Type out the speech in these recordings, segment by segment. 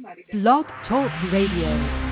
Blog Talk Radio.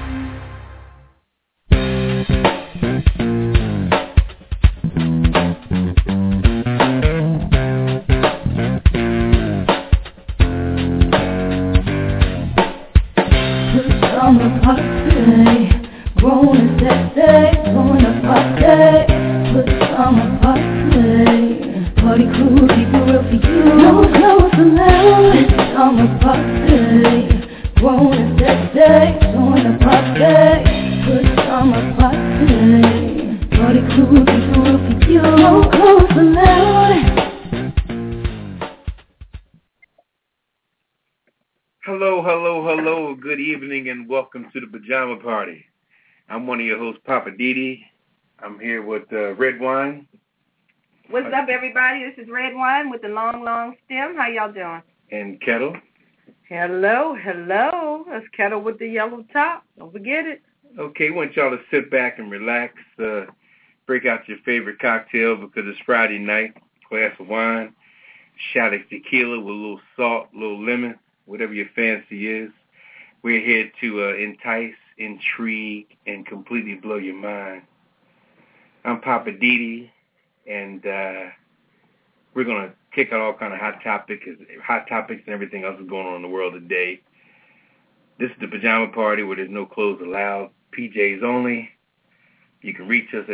Hello, good evening and welcome to the Pajama Party. I'm one of your hosts, Papa Didi. I'm here with Red Wine. What's up, everybody? This is Red Wine with the long stem. How y'all doing? And Kettle. Hello. That's Kettle with the yellow top. Don't forget it. Okay, I want y'all to sit back and relax. Break out your favorite cocktail because it's Friday night. Glass of wine, shot of tequila with a little salt, a little lemon, whatever your fancy is. We're here to entice, intrigue, and completely blow your mind. I'm Papa Didi, and we're going to kick out all kind of hot topics and everything else that's going on in the world today. This is the Pajama Party where there's no clothes allowed, PJs only. You can reach us at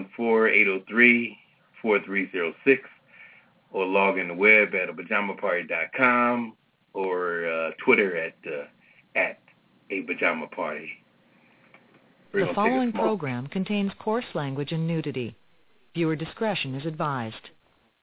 914-803-4306 or log in the web at apajamaparty.com or Twitter at a pajama party. The following program contains coarse language and nudity. Viewer discretion is advised.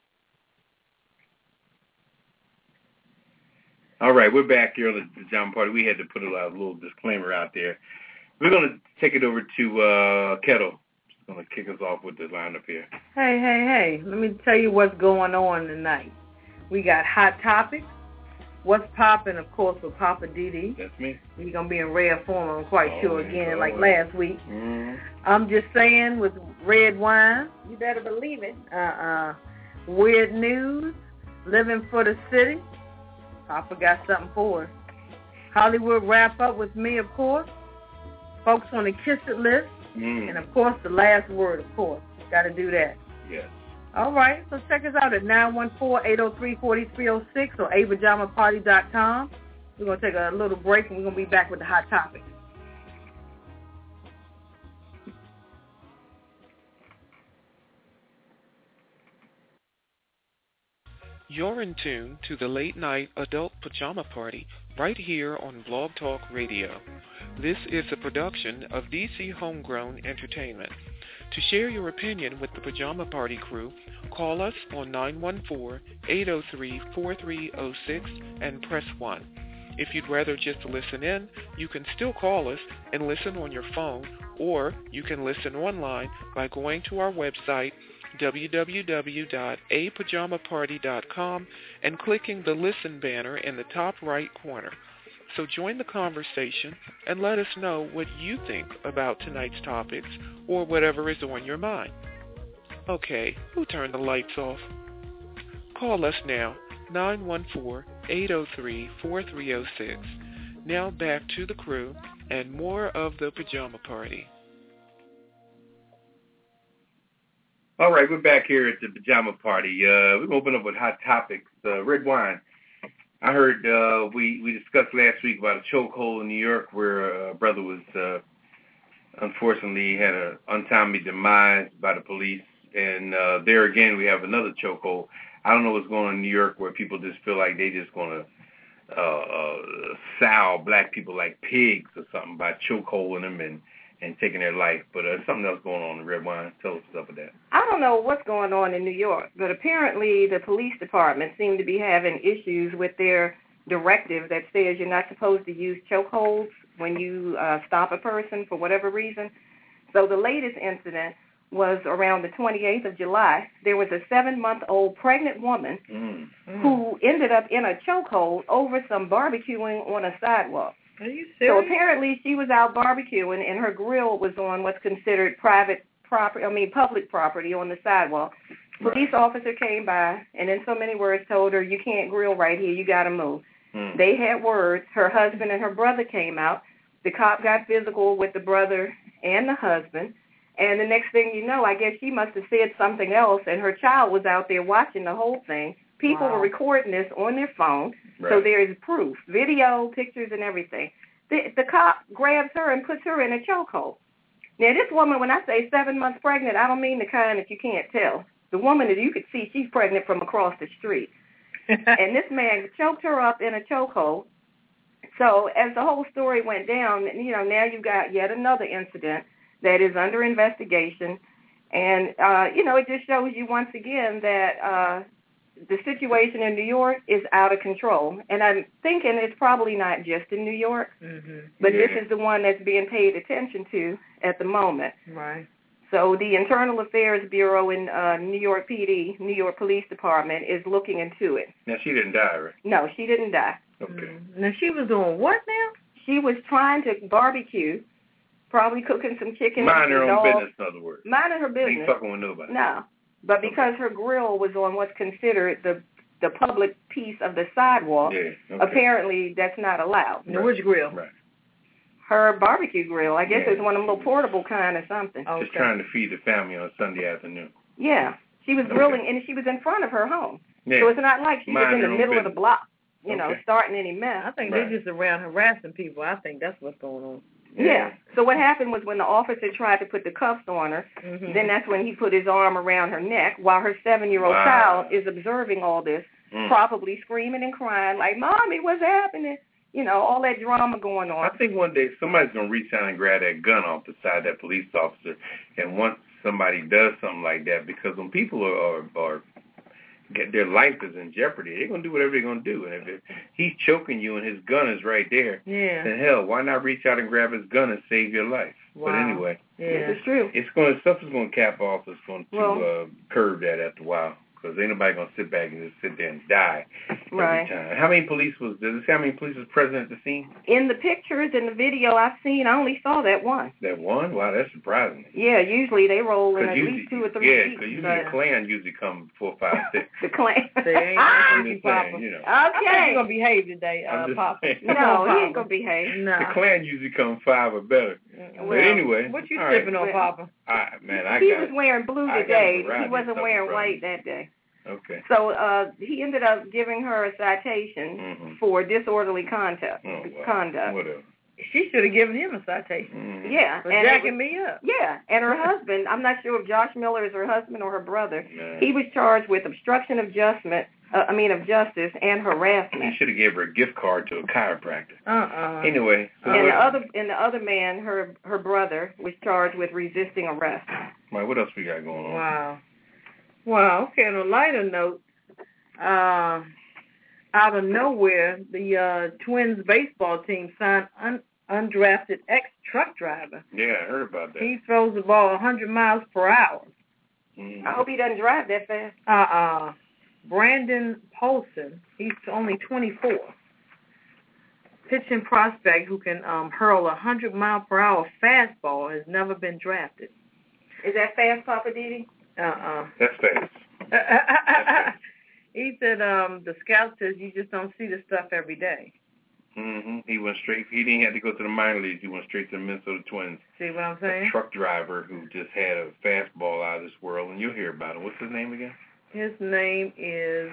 All right, we're back here on the Pajama Party. We had to put a little disclaimer out there. We're going to take it over to Kettle. She's going to kick us off with the lineup here. Hey. Let me tell you what's going on tonight. We got hot topics. What's popping, of course, with Papa Didi. That's me. He's going to be in rare form, I'm quite sure, again, like last week. I'm just saying, with Red Wine, you better believe it. Weird news, living for the city. Papa got something for us. Hollywood wrap up with me, of course. Folks on the Kiss It list. And, of course, the last word, of course. Got to do that. Yes. All right, so check us out at 914-803-4306 or apajamaparty.com. We're going to take a little break, and we're going to be back with the hot topics. You're in tune to the Late Night Adult Pajama Party right here on Blog Talk Radio. This is a production of DC Homegrown Entertainment. To share your opinion with the Pajama Party crew, call us on 914-803-4306 and press 1. If you'd rather just listen in, you can still call us and listen on your phone, or you can listen online by going to our website, www.apajamaparty.com, and clicking the Listen banner in the top right corner. So join the conversation and let us know what you think about tonight's topics or whatever is on your mind. Okay, who turned the lights off? Call us now, 914-803-4306. Now back to the crew and more of the Pajama Party. All right, we're back here at the Pajama Party. We're going to open up with hot topics. Red Wine. I heard we discussed last week about a chokehold in New York where a brother was unfortunately had an untimely demise by the police. And there again, we have another chokehold. I don't know what's going on in New York where people just feel like they just going to sow black people like pigs or something by chokeholding them and taking their life. But something else going on in Red Wine. Tell us what's up with that. I don't know what's going on in New York, but apparently the police department seem to be having issues with their directive that says you're not supposed to use chokeholds when you stop a person for whatever reason. So the latest incident was around the 28th of July. There was a 7-month-old pregnant woman who ended up in a chokehold over some barbecuing on a sidewalk. Are you serious? So apparently she was out barbecuing and her grill was on what's considered public property on the sidewalk. Police officer came by and in so many words told her, you can't grill right here, you got to move. They had words. Her husband and her brother came out. The cop got physical with the brother and the husband. And the next thing you know, I guess she must have said something else, and her child was out there watching the whole thing. People were recording this on their phone, so there is proof, video, pictures, and everything. The cop grabs her and puts her in a chokehold. Now, this woman, when I say 7 months pregnant, I don't mean the kind that you can't tell. The woman that you could see, she's pregnant from across the street. And this man choked her up in a chokehold. So as the whole story went down, now you've got yet another incident that is under investigation. And, it just shows you once again that the situation in New York is out of control. And I'm thinking it's probably not just in New York, but this is the one that's being paid attention to at the moment. Right. So the Internal Affairs Bureau in New York PD, New York Police Department, is looking into it. Now, she didn't die, right? No, she didn't die. Okay. Now, she was doing what now? She was trying to barbecue, probably cooking some chicken. Mind her own business, in other words. Minding her business. Ain't fucking with nobody. No. But because her grill was on what's considered the public piece of the sidewalk, apparently that's not allowed. Now, which grill? Right. Her barbecue grill. I guess it's one of them little portable kind or something. Just trying to feed the family on a Sunday afternoon. Yeah. She was grilling, and she was in front of her home. Yeah. So it's not like she was in the middle of the block, starting any mess. I think they're just around harassing people. I think that's what's going on. Yeah. So what happened was when the officer tried to put the cuffs on her, then that's when he put his arm around her neck while her 7-year-old child is observing all this, probably screaming and crying like, "Mommy, what's happening?" All that drama going on. I think one day somebody's going to reach out and grab that gun off the side of that police officer. And once somebody does something like that, because when people are their life is in jeopardy, they're going to do whatever they're going to do. And if he's choking you and his gun is right there, then hell, why not reach out and grab his gun and save your life? Wow. But anyway, this is true. Stuff is going to cap off. It's going to curb that after a while. Because ain't nobody going to sit back and just sit there and die every time. How many police was present at the scene? In the pictures, in the video I've seen, I only saw that one. That one? Wow, that's surprising. Yeah, usually they roll in at least 2 or 3 people. Yeah, because usually the Klan usually come 4, 5, 6. The Klan. They ain't going to Papa. Okay. He's going to behave today, Papa. No, he ain't going to behave. No. The Klan usually come 5 or better. Well, but anyway. What you sipping on, Papa? He was wearing blue today. He wasn't wearing white that day. Okay. So he ended up giving her a citation for disorderly conduct. Whatever. She should have given him a citation. Yeah. For jacking me up. Yeah. And her husband, I'm not sure if Josh Miller is her husband or her brother, he was charged with obstruction of justice and harassment. He should have gave her a gift card to a chiropractor. Anyway. So and the other man, her brother, was charged with resisting arrest. Right, what else we got going on? Wow, okay, on a lighter note, out of nowhere, the Twins baseball team signed undrafted ex-truck driver. Yeah, I heard about that. He throws the ball 100 miles per hour. I hope he doesn't drive that fast. Brandon Paulson, he's only 24. Pitching prospect who can hurl a 100-mile-per-hour fastball has never been drafted. Is that fast, Papa Didi? That's fast. He said the scout says you just don't see this stuff every day. He went straight. He didn't have to go to the minor leagues. He went straight to the Minnesota Twins. See what I'm saying? A truck driver who just had a fastball out of this world, and you'll hear about it. What's his name again? His name is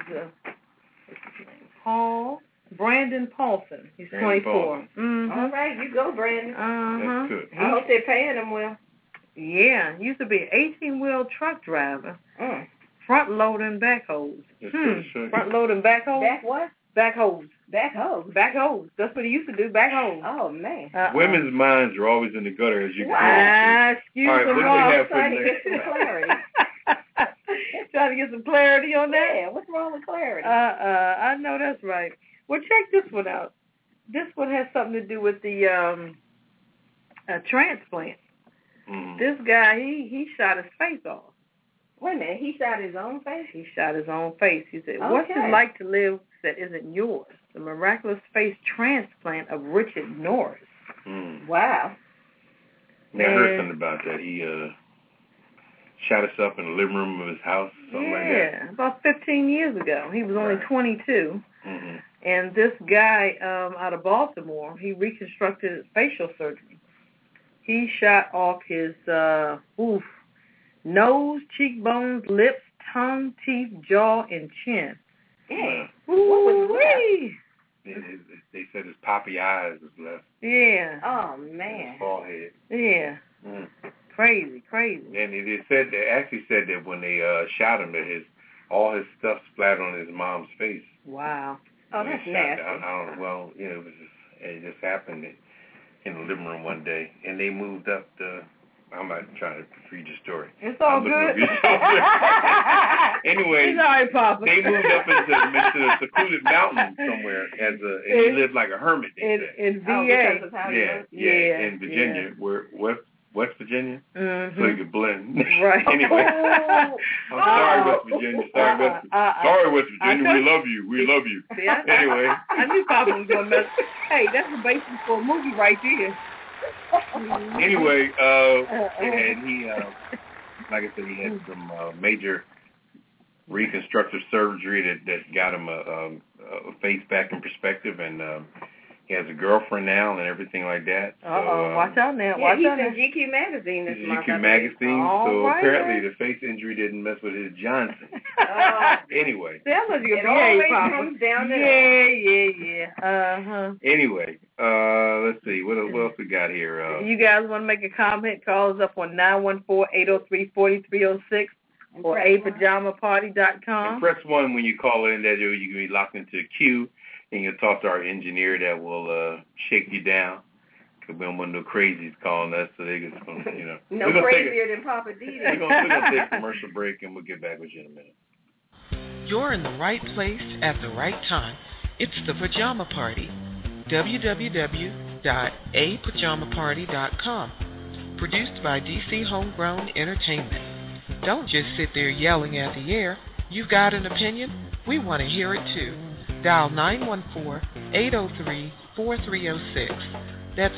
Brandon Paulson. He's 24. All right, you go, Brandon. That's good. I hope they're paying him well. Yeah, used to be an 18-wheel truck driver. Front-loading backhoes. Front-loading backhoes? Back what? Backhoes. Backhoes? Backhoes. That's what he used to do, backhoes. Oh, man. Women's minds are always in the gutter, as you can see. Excuse me. All right, what do we have for trying to get some clarity. Trying to get some clarity on that? Yeah, what's wrong with clarity? I know that's right. Well, check this one out. This one has something to do with the transplant. This guy, he shot his face off. Wait a minute, he shot his own face? He shot his own face. He said, what's it like to live that isn't yours? The miraculous face transplant of Richard Norris. Wow. I heard something about that. He shot himself in the living room of his house, something like that. Yeah, about 15 years ago. He was only 22. And this guy out of Baltimore, he reconstructed facial surgery. He shot off his nose, cheekbones, lips, tongue, teeth, jaw, and chin. Yeah. What was left? They said his poppy eyes was left. Yeah. Oh, man. His forehead. Yeah. Crazy. And they actually said that when they shot him, that all his stuff splattered on his mom's face. Wow. Oh, that's nasty. I don't know. Well, it just happened in the living room one day, and they moved up I'm not trying to read your story. It's all good. Anyway, it's all right, Papa. They moved up into a secluded mountain somewhere and he lived like a hermit. In VA. In Virginia, where West Virginia, so you could blend. Right. Anyway, I'm sorry, West Virginia. Sorry, West Virginia. We love you. See, anyway, I knew Papa was gonna mess. Hey, that's the basis for a movie right there. Anyway, and he, like I said, he had some major reconstructive surgery that got him a face back in perspective, and he has a girlfriend now and everything like that. So, watch out now. Yeah, he's in GQ magazine this month. GQ magazine. So right, apparently the face injury didn't mess with his Johnson. Anyway. That was your it always comes down to that. Anyway, let's see. What else we got here? You guys want to make a comment? Call us up on 914-803-4306 or apajamaparty.com. And press 1 when you call in. That you can be locked into a queue. And you'll talk to our engineer that will shake you down. Because we don't want no crazies calling us, so they just going to, No crazier than Papa Didi. We're going to take a commercial break, and we'll get back with you in a minute. You're in the right place at the right time. It's the Pajama Party. www.apajamaparty.com. Produced by DC Homegrown Entertainment. Don't just sit there yelling at the air. You've got an opinion? We want to hear it too. Dial 914-803-4306. That's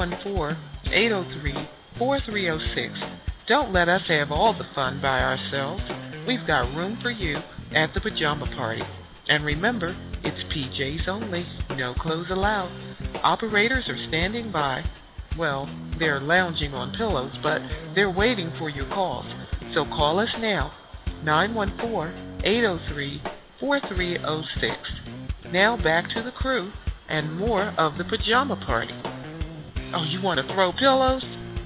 914-803-4306. Don't let us have all the fun by ourselves. We've got room for you at the Pajama Party. And remember, it's PJs only, no clothes allowed. Operators are standing by. Well, they're lounging on pillows, but they're waiting for your calls. So call us now, 914-803-4306. Now back to the crew and more of the Pajama Party. Oh, you want to throw pillows?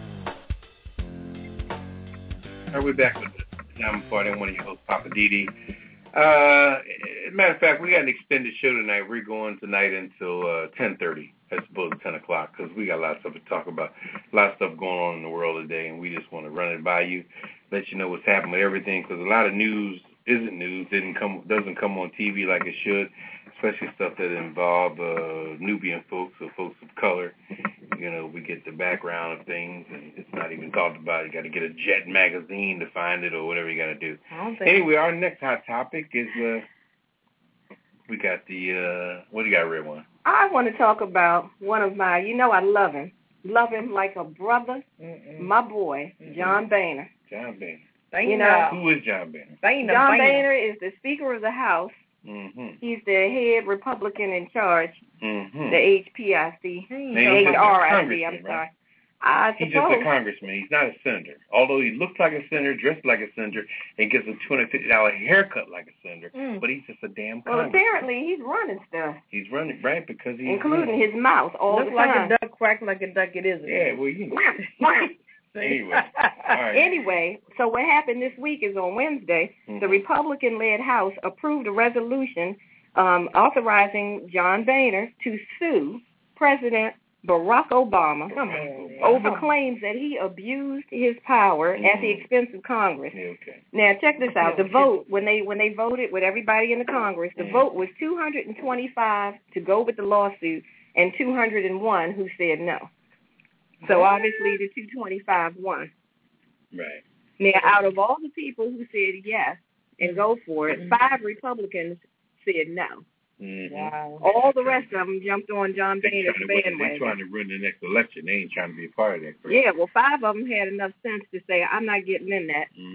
We're back with the Pajama Party. I'm one of your hosts, Papa Didi. As a matter of fact, we got an extended show tonight. We're going tonight until 10:30 as opposed to 10 o'clock because we got a lot of stuff to talk about, a lot of stuff going on in the world today, and we just want to run it by you, let you know what's happening with everything because a lot of news isn't news, doesn't come on TV like it should, especially stuff that involve Nubian folks or folks of color. We get the background of things, and it's not even talked about. You got to get a Jet magazine to find it or whatever you got to do. Anyway, our next hot topic is we got the what do you got, Red One? I want to talk about one of my, I love him like a brother, my boy, John Boehner. John Boehner. Who is John Boehner? John Boehner is the Speaker of the House. Mm-hmm. He's the head Republican in charge, the HPIC, HRIC, I'm sorry. He's just a congressman. He's not a senator. Although he looks like a senator, dressed like a senator, and gets a $250 haircut like a senator, but he's just a damn congressman. Well, apparently he's running stuff. He's running, right, because he's including his mouth all the time. Looks like a duck, quack like a duck, it isn't. Yeah, well, Anyway, all right. Anyway, so what happened this week is on Wednesday, the Republican-led House approved a resolution authorizing John Boehner to sue President Barack Obama over claims that he abused his power at the expense of Congress. Okay. Now, check this out. The vote, when they voted with everybody in the Congress, the vote was 225 to go with the lawsuit and 201 who said no. So obviously the 225 won. Right. Now, out of all the people who said yes and go for it, 5 Republicans said no. Wow. All the rest of them jumped on John Boehner's bandwagon. They're trying to run the next election. They ain't trying to be a part of that. Yeah, well, 5 of them had enough sense to say, I'm not getting in that.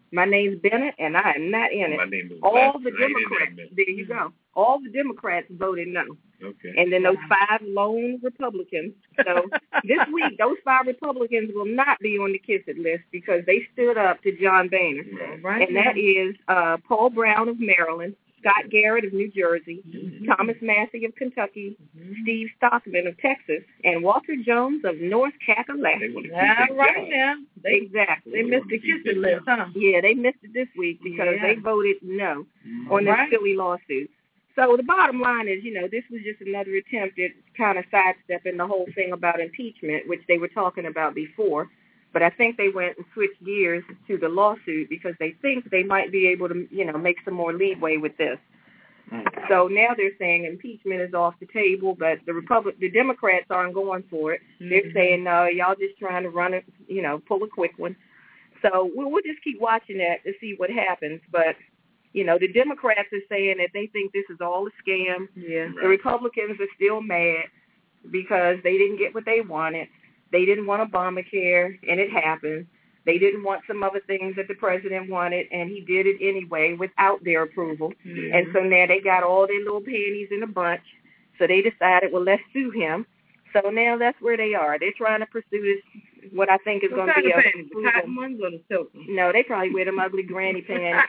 My name's Bennett, and I am not in it. My name is all the Lester. Democrats. There you go. All the Democrats voted no. Okay. And then those 5 lone Republicans. So this week, those 5 Republicans will not be on the kiss it list because they stood up to John Boehner. Right. And that is Paul Brown of Maryland, Scott Garrett of New Jersey, Thomas Massey of Kentucky, Steve Stockman of Texas, and Walter Jones of North Kakalaki. Right now. Exactly. They missed the kiss it list, huh? Yeah, they missed it this week because they voted no on this silly lawsuit. So the bottom line is, this was just another attempt at kind of sidestepping the whole thing about impeachment, which they were talking about before. But I think they went and switched gears to the lawsuit because they think they might be able to, make some more leeway with this. So now they're saying impeachment is off the table, but the Democrats aren't going for it. They're saying, no, y'all just trying to run it, pull a quick one. So we'll just keep watching that to see what happens. But the Democrats are saying that they think this is all a scam. Yeah. The Republicans are still mad because they didn't get what they wanted. They didn't want Obamacare, and it happened. They didn't want some other things that the president wanted, and he did it anyway without their approval. Mm-hmm. And so now they got all their little panties in a bunch. So they decided, well, let's sue him. So now that's where they are. They're trying to pursue this, what I think is going to be a cotton ones or the silk ones? No, they probably wear them ugly granny pants.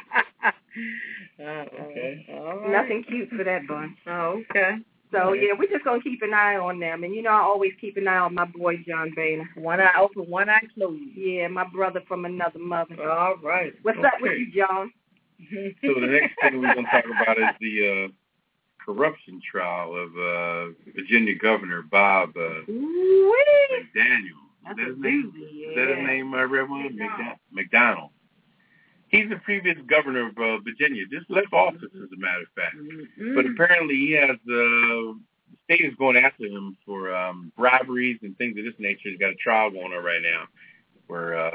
Okay. All right. Nothing cute for that bunch. Oh, okay. So, yeah, we're just going to keep an eye on them. And, I always keep an eye on my boy, John Boehner. One eye open, one eye closed. Yeah, my brother from another mother. All right. What's up with you, John? So the next thing we're going to talk about is the corruption trial of Virginia Governor Bob McDaniel. Is that his name? Yeah. Is that his name, Reverend? McDonald. He's the previous governor of Virginia. Just left office, as a matter of fact. Mm-hmm. But apparently he has, the state is going after him for briberies and things of this nature. He's got a trial going on right now where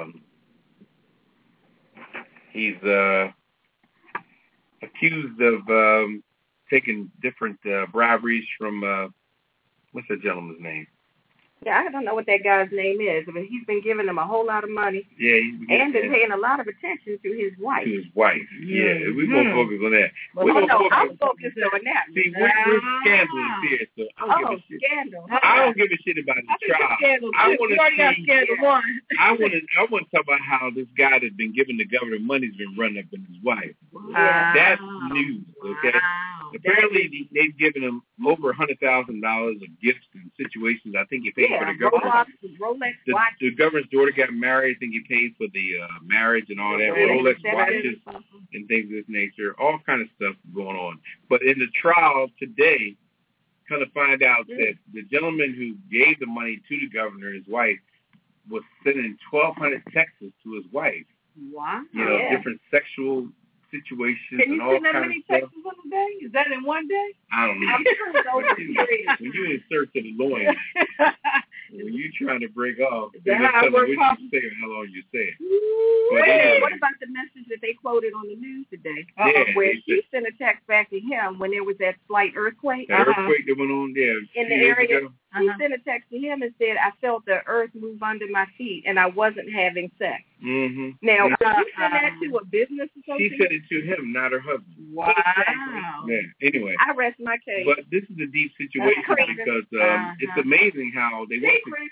he's accused of taking different briberies from, what's that gentleman's name? Yeah, I don't know what that guy's name is, but he's been giving them a whole lot of money. Yeah, and been paying a lot of attention to his wife. To his wife, yeah. We're going to focus on that. I'm focused on that. See, we're scandalous here, so I don't give a shit. Scandal. I don't give a shit about the trial. I want to talk about how this guy that's been giving the governor money's been running up in his wife. That's news, okay? Apparently, they've given him over $100,000 of gifts and situations. I think he paid for the governor. Rolex watch. The governor's daughter got married. I think he paid for the marriage and all that. Rolex watches and things of this nature. All kind of stuff going on. But in the trial today, kind of find out that the gentleman who gave the money to the governor, his wife, was sending 1,200 texts to his wife. Wow. Different sexual situations and all kinds of stuff. Can you send that many texts in a day? Is that in one day? I don't know. I'm sure it's over when you're in search of the loins, when you're trying to break off, they're just telling what you say and how long you say it. Anyway. What about the message that they quoted on the news today? Where she sent a text back to him when there was that slight earthquake? That earthquake that went on there in the area. She sent a text to him and said, I felt the earth move under my feet and I wasn't having sex. Mm-hmm. Now, did you send that to a business associate? She sent it to him, not her husband. Wow. Exactly. Yeah. Anyway. I rest my case. But this is a deep situation because it's amazing how they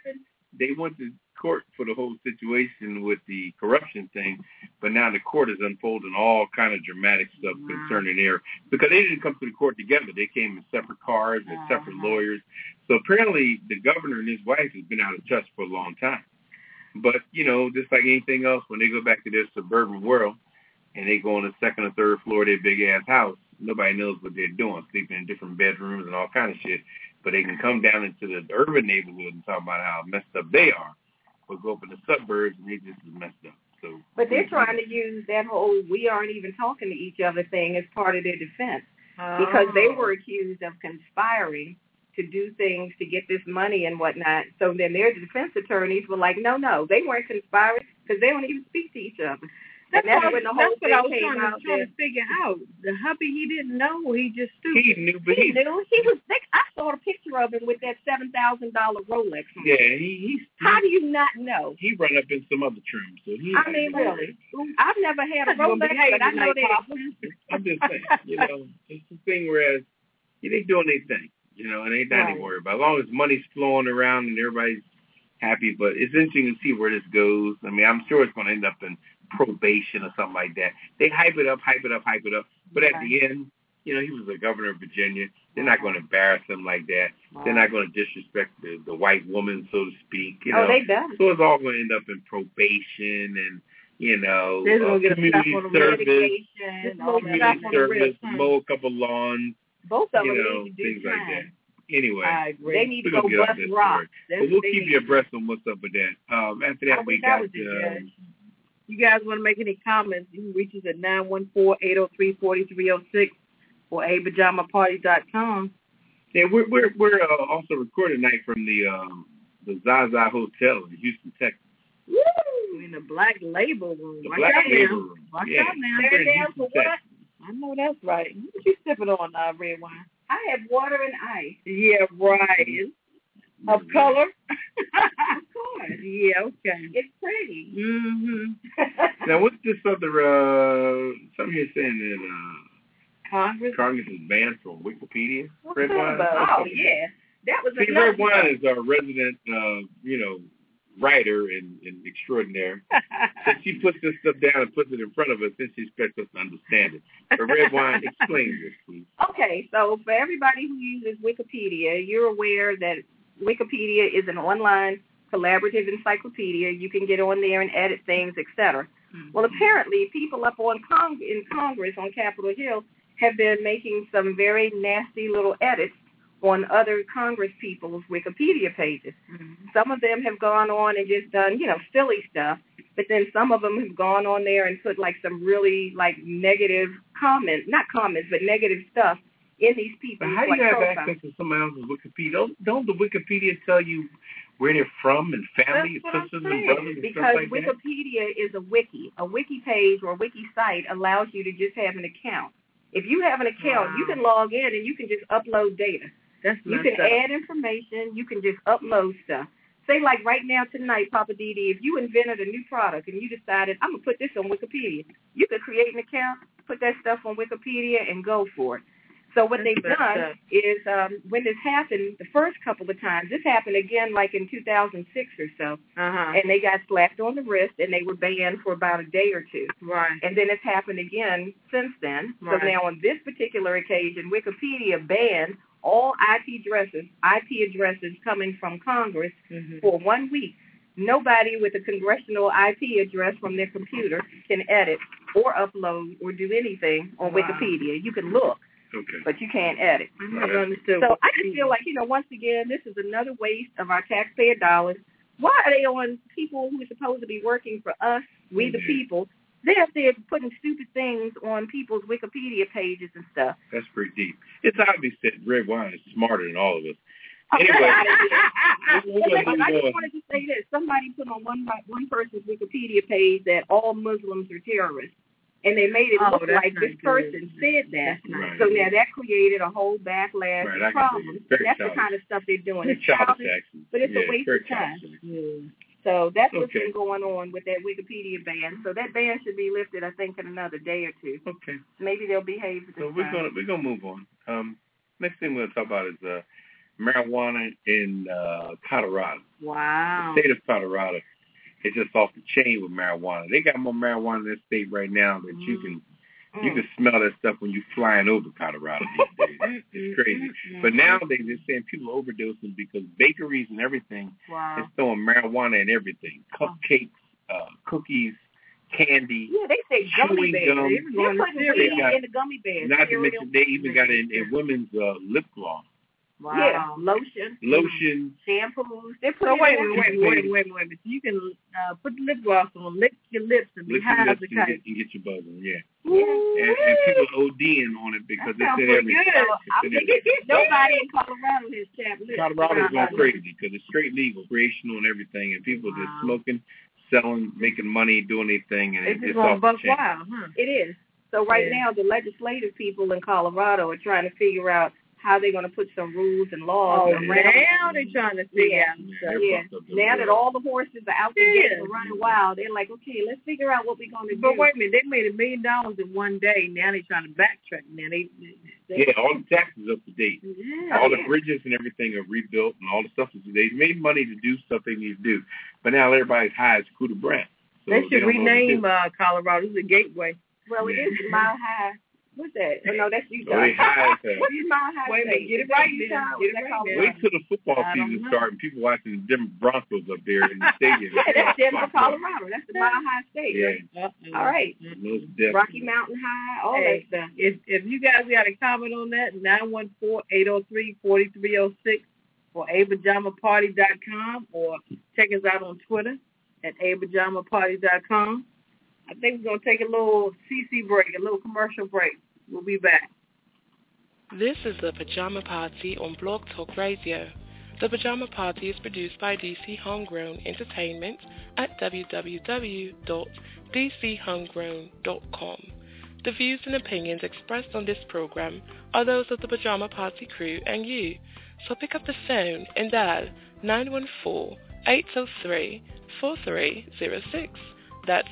went to court for the whole situation with the corruption thing, but now the court is unfolding all kind of dramatic stuff concerning there because they didn't come to the court together. They came in separate cars and separate lawyers. So apparently the governor and his wife has been out of touch for a long time. But, just like anything else, when they go back to their suburban world and they go on the second or third floor of their big-ass house, nobody knows what they're doing, sleeping in different bedrooms and all kind of shit. But they can come down into the urban neighborhood and talk about how messed up they are. But go up in the suburbs and they just as messed up. So, but they're trying to use that whole we aren't even talking to each other thing as part of their defense. Because they were accused of conspiring to do things to get this money and whatnot. So then their defense attorneys were like, no, they weren't conspiring because they don't even speak to each other. That's what I was trying to figure out. The hubby, he didn't know. He just stupid. He knew, but he knew. He was. I saw a picture of him with that $7,000 Rolex. Yeah, he's. How do you not know? He run up in some other trims, so he. I mean, really. I've never had a Rolex, but I know that. I'm just saying, it's the thing. Whereas they doing their thing, and ain't nothing to worry about. As long as money's flowing around and everybody's happy, but it's interesting to see where this goes. I mean, I'm sure it's going to end up in probation or something like that. They hype it up, but at the end, he was the governor of Virginia. They're not going to embarrass him like that. They're not going to disrespect the white woman, so to speak. They don't. So it's all going to end up in probation and, community service, mow a couple lawns. Both of them need to do things time. like that. Anyway, I agree. They need to go bust rocks. But we'll keep you abreast on what's up with that. After that, we got. You guys want to make any comments? You can reach us at 914-803-4306 or apajamaparty.com. Yeah, we're also recording tonight from the Zaza Hotel in Houston, Texas. Woo! In the Black Label Room. Watch out now. They're down for what? I know that's right. What you sipping on, red wine? I have water and ice. Yeah, right. Of color? Of course. Yeah, okay. It's pretty. Mm-hmm. Now, what's this other, something you're saying that Congress is banned from Wikipedia? What's Red that wine? about? Oh, yeah. That was See, Red Wine is our resident, writer and extraordinaire. So she puts this stuff down and puts it in front of us, and she expects us to understand it. But Red Wine, explain this, please. Okay, so for everybody who uses Wikipedia, you're aware that Wikipedia is an online collaborative encyclopedia. You can get on there and edit things, etc. Well, apparently, people up in Congress on Capitol Hill have been making some very nasty little edits on other Congress people's Wikipedia pages. Some of them have gone on and just done, silly stuff, but then some of them have gone on there and put some really negative negative stuff in these people. But how do you have access to someone else's Wikipedia? Don't the Wikipedia tell you where they're from and family, sisters and brothers and because stuff like Wikipedia is a wiki. A wiki page or a wiki site allows you to just have an account. If you have an account, you can log in and you can just upload data. You can add information. You can just upload stuff. Say right now tonight, Papa Didi, if you invented a new product and you decided, I'm going to put this on Wikipedia, you could create an account, put that stuff on Wikipedia, and go for it. So what they've done is when this happened the first couple of times, this happened again in 2006 or so, and they got slapped on the wrist and they were banned for about a day or two. Right. And then it's happened again since then. Right. So now on this particular occasion, Wikipedia banned all IP addresses coming from Congress for 1 week. Nobody with a congressional IP address from their computer can edit or upload or do anything on Wikipedia. You can look. Okay. But you can't edit. I never understood. So I just feel once again, this is another waste of our taxpayer dollars. Why are they on people who are supposed to be working for us, we the people? They're up there putting stupid things on people's Wikipedia pages and stuff. That's pretty deep. It's obvious that Red Wine is smarter than all of us. Anyway, I just wanted to say this. Somebody put on one person's Wikipedia page that all Muslims are terrorists. And they made it look like this person said that. Right. So now that created a whole backlash and problem. That's the kind of stuff they're doing. It's childish, but it's a waste of time. So that's what's been going on with that Wikipedia ban. So that ban should be lifted, I think, in another day or two. Okay. Maybe they'll behave this time. We're gonna move on. Next thing we're gonna talk about is marijuana in Colorado. Wow. The state of Colorado. It's just off the chain with marijuana. They got more marijuana in this state right now that you can smell that stuff when you're flying over Colorado these days. It's crazy. But nowadays they're saying people are overdosing because bakeries and everything is throwing marijuana in everything. Cupcakes, cookies, candy. Yeah, they say gummy bears. They're putting weed in the gummy bears. Not to mention they even got it in women's lip gloss. Wow. Yeah, lotion, shampoos. They're putting wait a minute. You can put the lip gloss on, lick your lips, and be high as a kite. And get your buzzing, And people are ODing on it because they said everything. Nobody in Colorado has chapped lips. Colorado's going crazy because it's straight legal, recreational and everything, and people are just smoking, selling, making money, doing their thing, and it's all off the chain. wild, huh? It is. So right now, the legislative people in Colorado are trying to figure out how they're going to put some rules and laws around. Now they're trying to figure out. Now that all the horses are out the gate and running wild, they're like, okay, let's figure out what we're going to do. But wait a minute, they made $1 million in one day. Now they're trying to backtrack. Now they all the taxes up to date. Yeah. All the bridges and everything are rebuilt, and all the stuff is. They've made money to do stuff they need to do, but now everybody's high as coup de Brant. So they should rename Colorado. It's a gateway. Well, it is Mile High. What's that? Oh, no, that's Utah. What's Mile High? Wait a minute, get it right, Utah. Wait till the football season starts and people watching the Denver Broncos up there in the stadium. That's Denver, Colorado. That's the Mile High State. Yeah. All right. Rocky Mountain High, all that stuff. If you guys got a comment on that, 914-803-4306 or apajamaparty.com, or check us out on Twitter at apajamaparty.com. I think we're going to take a little CC break, a little commercial break. We'll be back. This is the Pajama Party on Blog Talk Radio. The Pajama Party is produced by DC Homegrown Entertainment at www.dchomegrown.com. The views and opinions expressed on this program are those of the Pajama Party crew and you. So pick up the phone and dial 914-803-4306. That's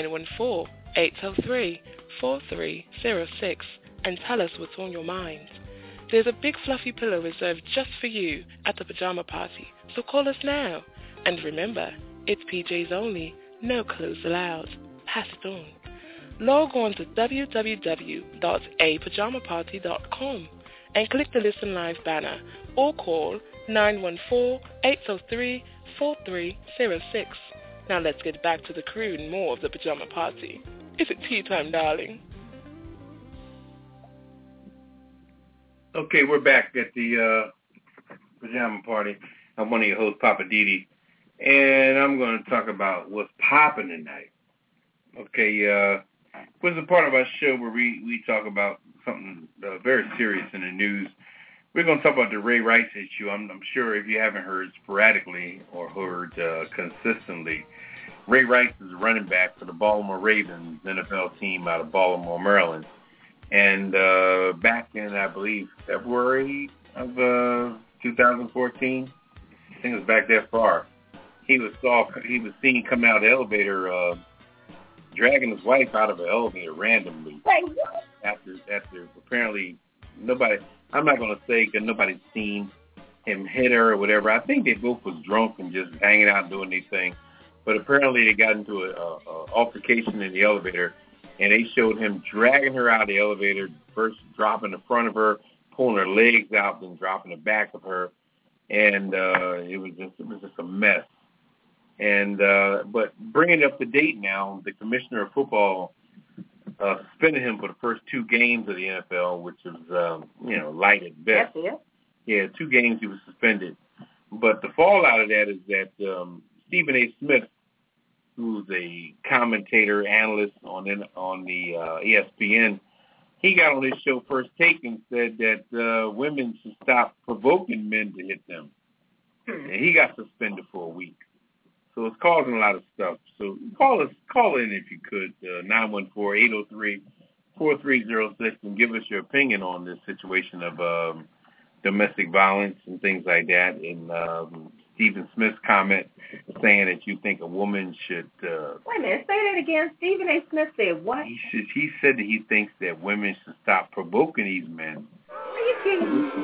914-803-4306, and tell us what's on your mind. There's a big fluffy pillow reserved just for you at the Pajama Party, so call us now. And remember, it's PJs only, no clothes allowed. Pass it on. Log on to www.apajamaparty.com and click the Listen Live banner or call 914-803-4306. Now let's get back to the crew and more of the Pajama Party. Is it tea time, darling? Okay, we're back at the Pajama Party. I'm one of your hosts, Papa Didi, and I'm going to talk about what's popping tonight. Okay, this is a part of our show where we talk about something very serious in the news. We're going to talk about the Ray Rice issue. I'm sure if you haven't heard sporadically or heard consistently, Ray Rice is a running back for the Baltimore Ravens, NFL team out of Baltimore, Maryland. And back in, I believe, February of 2014, I think it was back that far, he was seen coming out of the elevator, dragging his wife out of the elevator randomly. After apparently nobody, I'm not going to say because nobody's seen him hit her or whatever. I think they both was drunk and just hanging out doing their thing. But apparently they got into an altercation in the elevator, and they showed him dragging her out of the elevator, first dropping the front of her, pulling her legs out, then dropping the back of her. And it was just a mess. And but bringing it up to date now, the commissioner of football suspended him for the first 2 games of the NFL, which is light at best. That's it. Yeah, 2 games he was suspended. But the fallout of that is that Stephen A. Smith, who's a commentator, analyst on the ESPN, he got on his show First Take and said that women should stop provoking men to hit them. And he got suspended for a week. So it's causing a lot of stuff. So call in if you could, 914-803-4306, and give us your opinion on this situation of domestic violence and things like that. And Stephen Smith's comment saying that you think a woman should... Wait a minute, say that again. Stephen A. Smith said what? He said that he thinks that women should stop provoking these men. Are you kidding me?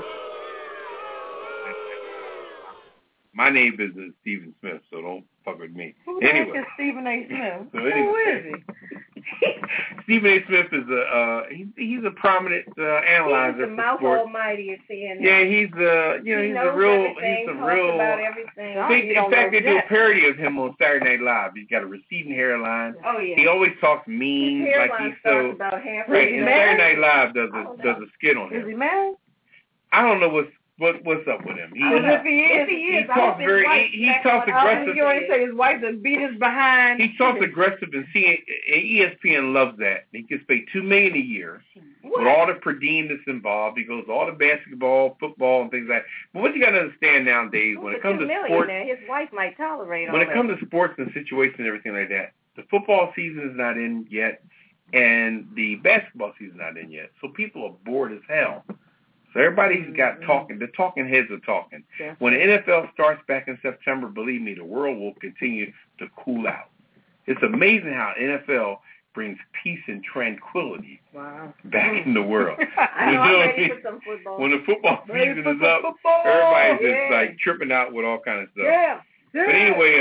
My name is Stephen Smith, so don't fuck with me. Who the heck is Stephen A. Smith? So anyway, who is he? Stephen A. Smith is he's a prominent analyzer. He's the mouth almighty at CNN. Yeah, he's a real. About everything. In fact, they do a parody of him on Saturday Night Live. He's got a receding hairline. Oh yeah. He always talks mean, like he's so. About half right. And Saturday Night Live does a skit on him. Is he married? I don't know what's up with him. If he is, he talks he talks aggressive. You want to say his wife just beat his behind. He talks aggressive, and ESPN loves that. He gets paid $2 million a year, with all the per diem that's involved. He goes all the basketball, football, and things like that. But what you got to understand nowadays, when it comes to sports, his wife might tolerate all when it that. comes to sports and situations and everything like that, the football season is not in yet, and the basketball season is not in yet. So people are bored as hell. So everybody's got talking. The talking heads are talking. Definitely. When the NFL starts back in September, believe me, the world will continue to cool out. It's amazing how NFL brings peace and tranquility back in the world. I'm ready for some football. When the football season is up, everybody's just like tripping out with all kind of stuff. Yeah. But anyway,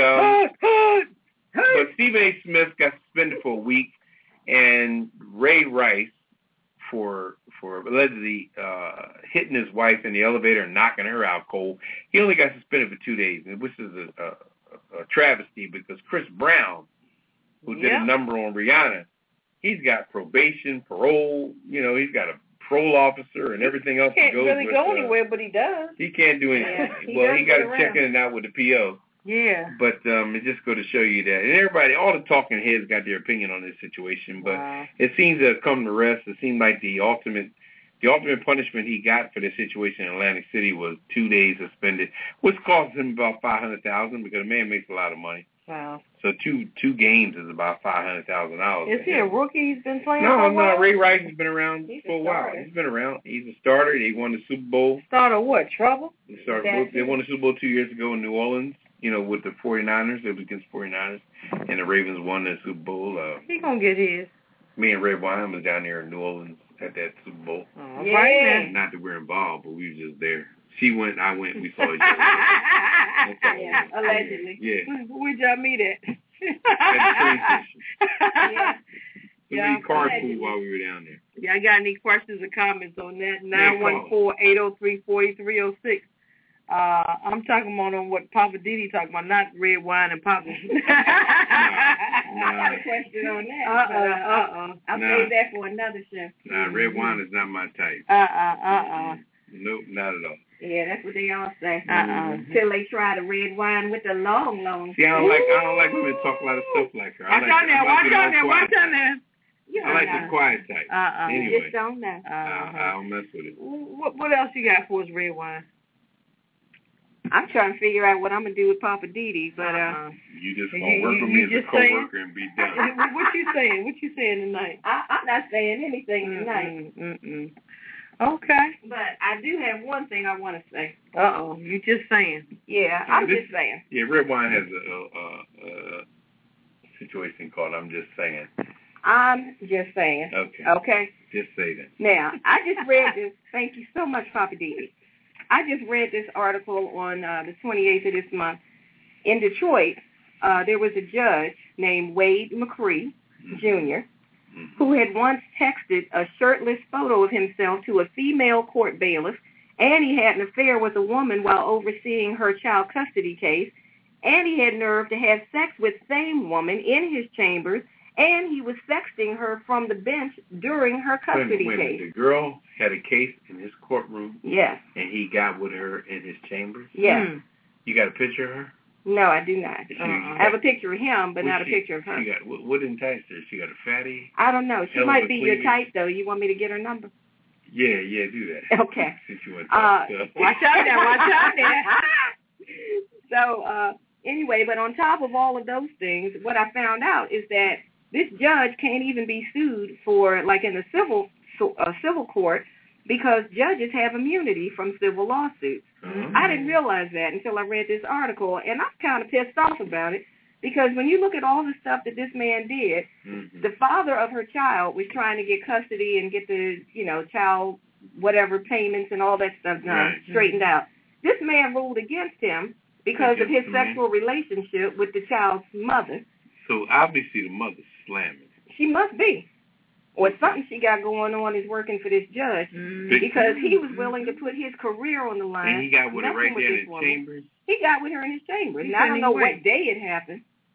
but Stephen A. Smith got suspended for a week, and Ray Rice for allegedly hitting his wife in the elevator and knocking her out cold. He only got suspended for 2 days, which is a travesty because Chris Brown, who did a number on Rihanna, he's got probation, parole, he's got a parole officer and everything else. He can't really go anywhere, but he does. He can't do anything. Yeah, he got to check in and out with the PO. Yeah. But it just go to show you that. And everybody, all the talking heads got their opinion on this situation, but it seems to have come to rest. It seemed like the ultimate punishment he got for this situation in Atlantic City was 2 days suspended, which cost him about $500,000 because the man makes a lot of money. Wow. So two games is about $500,000. Is he a rookie? He's been playing for a while? No, Ray Rice has been around for a while. He's been around. He's a starter. He won the Super Bowl. Starter what? Trouble? They won the Super Bowl 2 years ago in New Orleans, with the 49ers. It was against 49ers. And the Ravens won the Super Bowl. He going to get his. Me and Ray Wine was down there in New Orleans at that Super Bowl. Oh, yeah. Not that we're involved, but we were just there. She went, I went, we saw each other. Allegedly. Yeah. Where'd y'all meet at? At the train station. We carpooled while we were down there. Y'all got any questions or comments on that? 914-803-4306. I'm talking about on what Papa Diddy talking about, not red wine and Papa. I got a question on that. I'll save that for another show. Nah, red wine is not my type. Nope, not at all. Yeah, that's what they all say. Till they try the red wine with the long. See, I don't like women to talk a lot of stuff like her. Watch on there. I like the quiet type. Anyway. You just don't know. I don't mess with it. What else you got for us, red wine? I'm trying to figure out what I'm going to do with Papa Didi, but you just going to work with me as a co-worker and be done. What you saying? What you saying tonight? I'm not saying anything tonight. Okay. But I do have one thing I want to say. You just saying. Yeah, I'm just saying. Yeah, red wine has a situation called I'm Just Saying. I'm just saying. Okay. Just say that. Now, I just read this. Thank you so much, Papa Didi. I just read this article on the 28th of this month. In Detroit, there was a judge named Wade McCree, Jr., who had once texted a shirtless photo of himself to a female court bailiff, and he had an affair with a woman while overseeing her child custody case, and he had nerve to have sex with same woman in his chambers, and he was sexting her from the bench during her custody case. The girl had a case in his courtroom. Yes. And he got with her in his chambers. Yes. You got a picture of her? No, I do not. I have a picture of him, but not a picture of her. What enticed her? She got a fatty? I don't know. She might be your type, though. You want me to get her number? Yeah, do that. Okay. Since you want to talk stuff. Watch out there. So, anyway, but on top of all of those things, what I found out is that this judge can't even be sued for, like in a civil court, because judges have immunity from civil lawsuits. I didn't realize that until I read this article, and I'm kind of pissed off about it, because when you look at all the stuff that this man did, the father of her child was trying to get custody and get the, child whatever payments and all that stuff done, straightened out. This man ruled against him because of his sexual relationship with the child's mother. So obviously the mother's slamming. She must be. Or something she got going on is working for this judge, because he was willing to put his career on the line. And he got with her right there in his chambers? He got with her in his chambers. Now, I don't know what day it happened.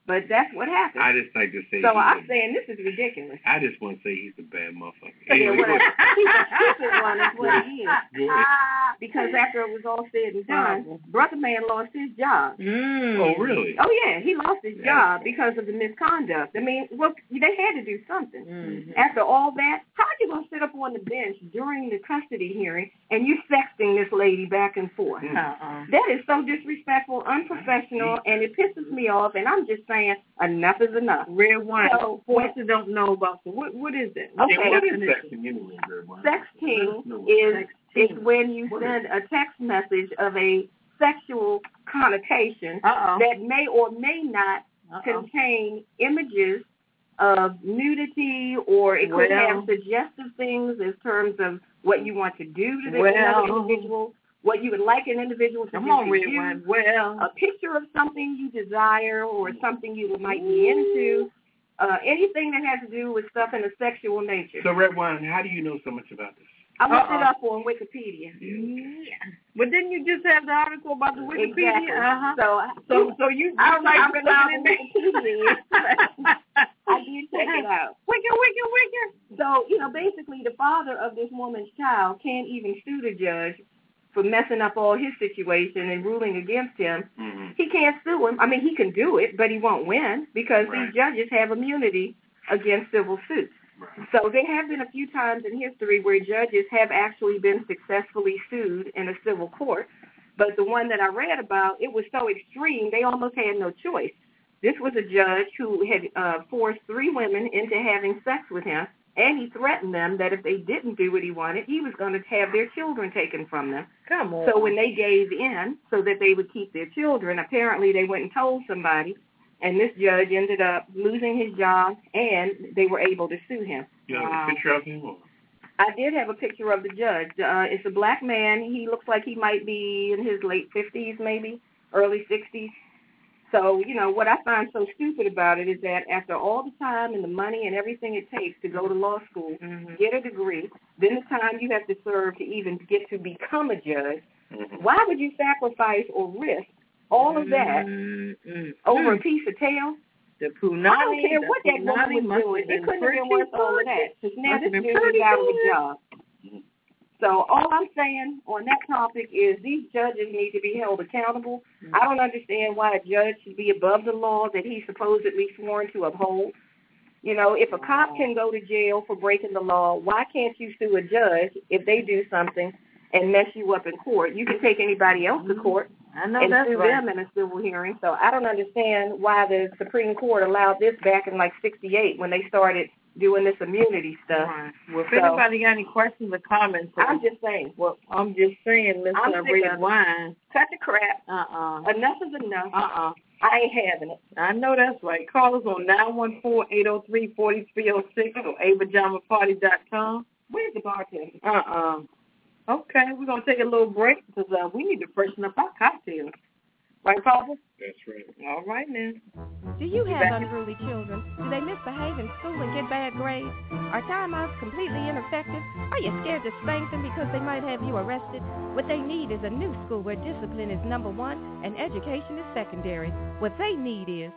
But that's what happened. I just like to say. So I'm saying this is ridiculous. I just want to say he's a bad motherfucker. Anyway, he's a stupid one is what he is. Because after it was all said and done, Brother Man lost his job. Oh, really? Oh, yeah. He lost his job because of the misconduct. I mean, well, they had to do something. Mm-hmm. After all that, how are you going to sit up on the bench during the custody hearing and you're sexting this lady back and forth? That is so disrespectful, unprofessional, and it pisses me off, and I'm just saying enough is enough. Red wine. So, you don't know about what is it? Okay. What is sexting anyway, Red wine? Sexting is when you send a text message of a sexual connotation that may or may not contain images of nudity, or it could have suggestive things in terms of what you want to do to another individual, what you would like an individual to do to you, a picture of something you desire or something you might be into, anything that has to do with stuff in a sexual nature. So, Red Wine, how do you know so much about this? I looked it up on Wikipedia. Yeah. But didn't you just have the article about the Wikipedia? Exactly. So you I'm looking at Wikipedia. I did check it out. Wicked. So, basically the father of this woman's child can't even sue the judge for messing up all his situation and ruling against him. Mm-hmm. He can't sue him. I mean, he can do it, but he won't win because these judges have immunity against civil suits. So there have been a few times in history where judges have actually been successfully sued in a civil court, but the one that I read about, it was so extreme, they almost had no choice. This was a judge who had forced 3 women into having sex with him, and he threatened them that if they didn't do what he wanted, he was going to have their children taken from them. Come on. So when they gave in so that they would keep their children, apparently they went and told somebody, and this judge ended up losing his job, and they were able to sue him. You have a picture of him? I did have a picture of the judge. It's a black man. He looks like he might be in his late 50s, maybe, early 60s. So, what I find so stupid about it is that after all the time and the money and everything it takes to go to law school, get a degree, then the time you have to serve to even get to become a judge, why would you sacrifice or risk all of that over a piece of tail? The Punani, I don't care what that woman was doing. It couldn't have been worth all of that. Because now this dude is out of a job. So all I'm saying on that topic is these judges need to be held accountable. I don't understand why a judge should be above the law that he's supposedly sworn to uphold. If a cop can go to jail for breaking the law, why can't you sue a judge if they do something and mess you up in court? You can take anybody else to court and sue them in a civil hearing. So I don't understand why the Supreme Court allowed this back in like 68 when they started doing this immunity stuff. Right. Well, if anybody got any questions or comments, I'm just saying. Well, I'm just saying, Mr. Red Wine. Cut the crap. Enough is enough. I ain't having it. I know that's right. Call us on 914-803-4306 or abajamaparty.com. Where's the bartender? Okay, we're going to take a little break because we need to freshen up our cocktails. Right, Papa? That's right. All right, then. Do you have unruly children? Do they misbehave in school and get bad grades? Are timeouts completely ineffective? Are you scared to spank them because they might have you arrested? What they need is a new school where discipline is number one and education is secondary. What they need is...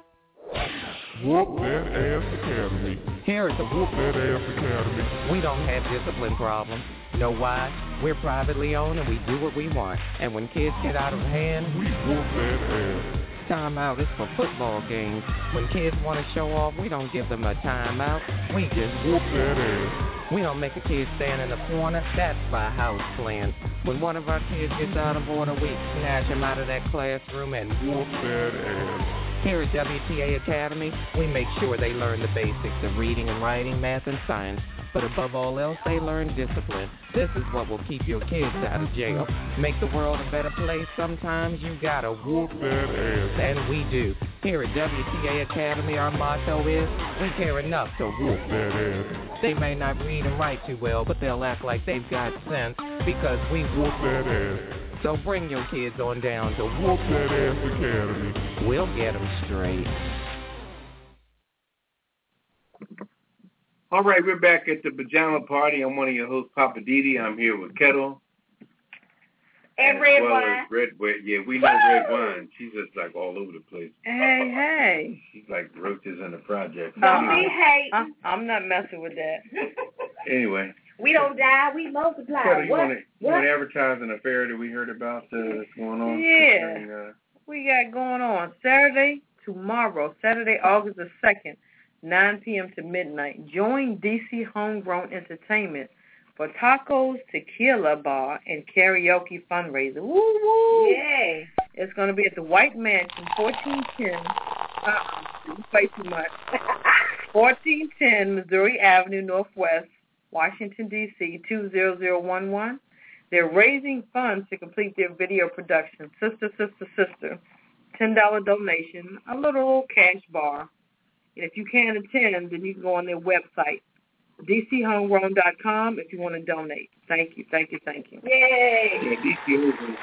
Whoop That Ass Academy. Here at the Whoop That Ass Academy, we don't have discipline problems. Know why? We're privately owned and we do what we want. And when kids get out of hand, we whoop that ass. Timeout is for football games. When kids want to show off, we don't give them a timeout. We just whoop that ass. We don't make a kid stand in the corner. That's by house plan. When one of our kids gets out of order, we snatch him out of that classroom and whoop that ass. Here at WTA Academy, we make sure they learn the basics of reading and writing, math, and science. But above all else, they learn discipline. This is what will keep your kids out of jail. Make the world a better place. Sometimes you gotta whoop that ass. And we do. Here at WTA Academy, our motto is, we care enough to whoop that ass. They may not read and write too well, but they'll act like they've got sense because we whoop that ass. So bring your kids on down to Whoop That Ass Academy. We'll get them straight. All right, we're back at the Pajama Party. I'm one of your hosts, Papa Didi. I'm here with Kettle. And red well wine. Yeah, we know red wine. She's just like all over the place. Hey. She's like roaches in the project. Don't be hating. I'm not messing with that. Anyway. We don't die, we multiply. Cheddar, you want to advertise an affair that we heard about that's going on? Yeah. We got going on Saturday, August the 2nd, 9 p.m. to midnight. Join DC Homegrown Entertainment for tacos, tequila bar, and karaoke fundraiser. Woo woo! Yay! It's going to be at the White Mansion, 1410. You play too much. 1410 Missouri Avenue Northwest, Washington D.C. 20011. They're raising funds to complete their video production. Sister, $10 donation, a little cash bar. And if you can't attend, then you can go on their website, dchomegrown.com, if you want to donate. Thank you. Yay! Yeah, DC Homegrown.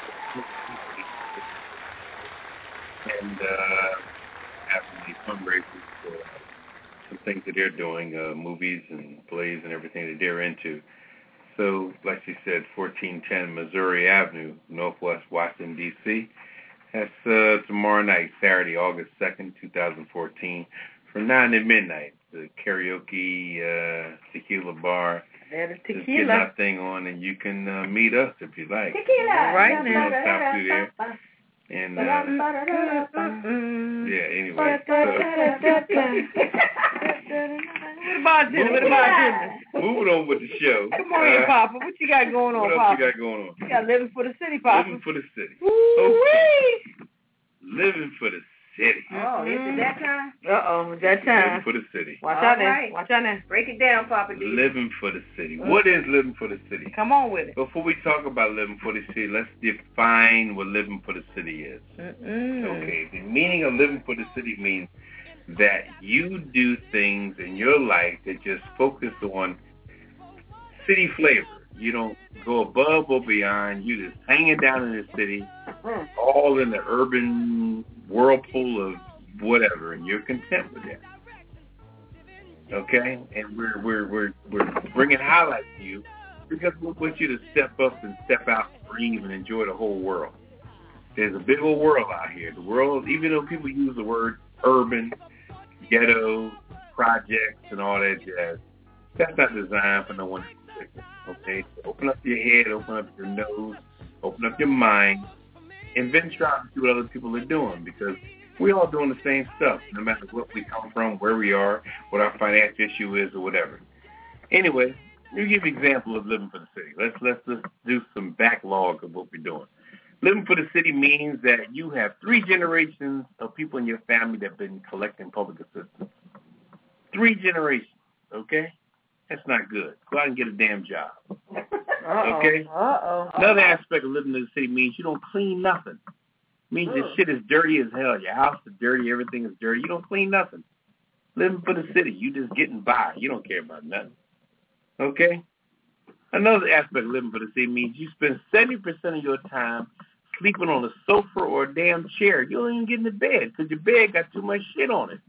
And after the fundraisers for some things that they're doing, movies and plays and everything that they're into. So, like she said, 1410 Missouri Avenue, Northwest Washington, D.C. That's tomorrow night, Saturday, August 2nd, 2014, from 9 to midnight. The karaoke, tequila bar. That is tequila. Just get that thing on, and you can meet us if you like. Tequila. All right, now. Stop through there. And, yeah, anyway. What about this? Moving on with the show. Come on here, Papa. What you got going on, Papa? Papa? What else you got going on? You got living for the city, Papa. Living for the city. Woo-wee! Living for the city. Oh, is it that time? Uh-oh, that time. Living for the city. Watch out now. Break it down, Papa D. Living for the city. What is living for the city? Come on with it. Before we talk about living for the city, let's define what living for the city is. Okay, the meaning of living for the city means that you do things in your life that just focus on city flavor. You don't go above or beyond. You just hanging down in the city, all in the urban whirlpool of whatever, and you're content with that. Okay, and we're bringing highlights to you because we want you to step up and step out, breathe, and enjoy the whole world. There's a big old world out here. The world, even though people use the word urban, ghetto, projects, and all that jazz, that's not designed for no one. Okay, so open up your head, open up your nose, open up your mind, and venture out and see what other people are doing, because we're all doing the same stuff, no matter what we come from, where we are, what our financial issue is, or whatever. Anyway, let me give you an example of living for the city. Let's just do some backlog of what we're doing. Living for the city means that you have 3 generations of people in your family that have been collecting public assistance. 3 generations, okay? That's not good. Go out and get a damn job. Okay? Another aspect of living in the city means you don't clean nothing. It means your shit is dirty as hell. Your house is dirty. Everything is dirty. You don't clean nothing. Living for the city. You just getting by. You don't care about nothing. Okay? Another aspect of living for the city means you spend 70% of your time sleeping on a sofa or a damn chair. You don't even get into bed because your bed got too much shit on it.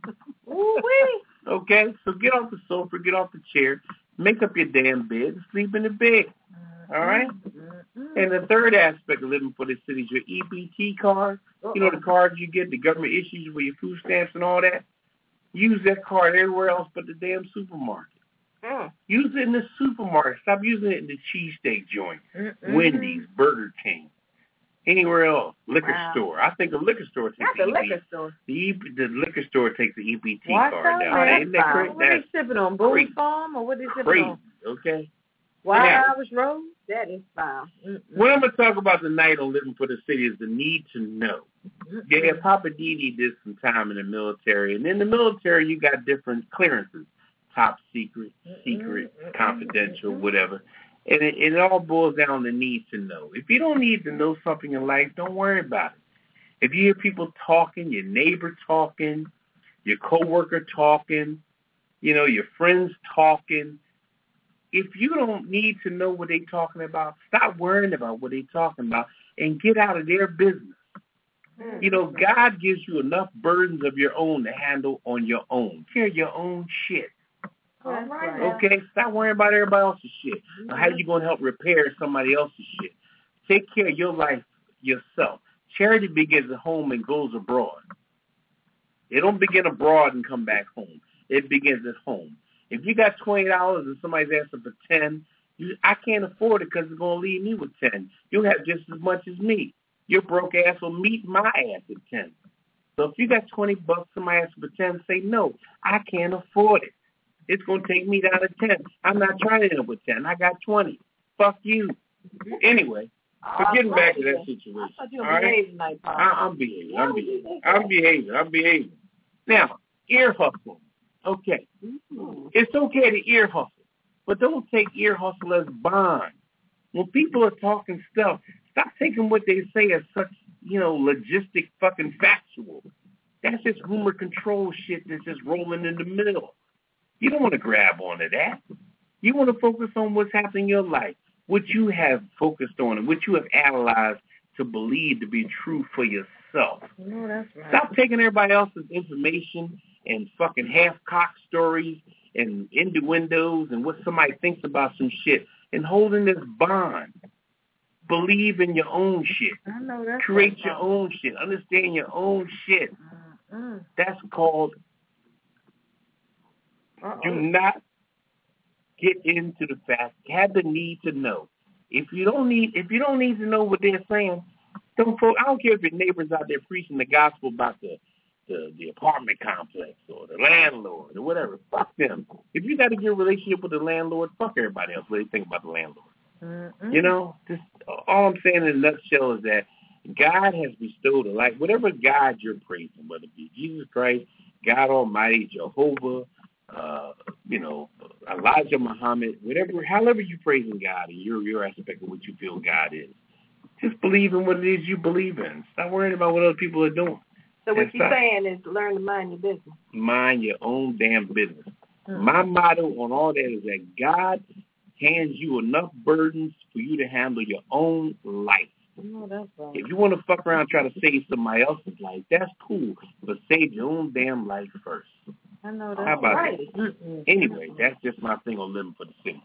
Okay? So get off the sofa, get off the chair, make up your damn bed, and sleep in the bed. All right? And the third aspect of living for the city is your EBT card. You know, the cards you get, the government issues with your food stamps and all that. Use that card everywhere else but the damn supermarket. Use it in the supermarket. Stop using it in the cheesesteak joint, Wendy's, Burger King, anywhere else, liquor store. I think the liquor store takes the liquor store. The liquor store takes the EBT card now. Isn't that crazy? What are they sipping on? Boone's Farm or what are they sipping on? Okay. Wild Irish Rose? That is foul. What I'm going to talk about tonight on Living for the City is the need to know. Yeah, Papa Didi did some time in the military. And in the military, you got different clearances. Top secret, secret, confidential, whatever. And it all boils down to need to know. If you don't need to know something in life, don't worry about it. If you hear people talking, your neighbor talking, your coworker talking, you know, your friends talking, if you don't need to know what they're talking about, stop worrying about what they're talking about and get out of their business. You know, God gives you enough burdens of your own to handle on your own. Care your own shit. Okay? Stop worrying about everybody else's shit. Now, how are you going to help repair somebody else's shit? Take care of your life yourself. Charity begins at home and goes abroad. It don't begin abroad and come back home. It begins at home. If you got $20 and somebody's asking for 10, I can't afford it because it's going to leave me with 10. You'll have just as much as me. Your broke ass will meet my ass at 10. So if you got $20, somebody asks for 10, say no. I can't afford it. It's going to take me down to 10. I'm not trying to end up with 10. I got 20. Fuck you. Anyway, so getting back to that situation. All right? I'm behaving. Now, ear hustle. Okay. It's okay to ear hustle, but don't take ear hustle as bond. When people are talking stuff, stop taking what they say as such, logistic fucking factual. That's just rumor control shit that's just rolling in the middle. You don't want to grab onto that. You want to focus on what's happening in your life, what you have focused on, and what you have analyzed to believe to be true for yourself. No, that's right. Stop taking everybody else's information and fucking half-cock stories and innuendos and what somebody thinks about some shit and holding this bond. Believe in your own shit. I know that's Create your own shit. Understand your own shit. That's called do not get into the fact, have the need to know. If you don't need to know what they're saying, I don't care if your neighbor's out there preaching the gospel about the apartment complex or the landlord or whatever. Fuck them. If you got a good relationship with the landlord, fuck everybody else. What do you think about the landlord? Just all I'm saying in a nutshell is that God has bestowed a life. Whatever God you're praising, whether it be Jesus Christ, God Almighty, Jehovah, Elijah Muhammad, however you praising God and your aspect of what you feel God is, just believe in what it is you believe in. Stop worrying about what other people are doing. So what you're saying is learn to mind your business. Mind your own damn business. My motto on all that is that God hands you enough burdens for you to handle your own life. No, that's right. If you want to fuck around and try to save somebody else's life, that's cool. But save your own damn life first. I know that's How about right. that? Anyway, that's just my thing on living for the city.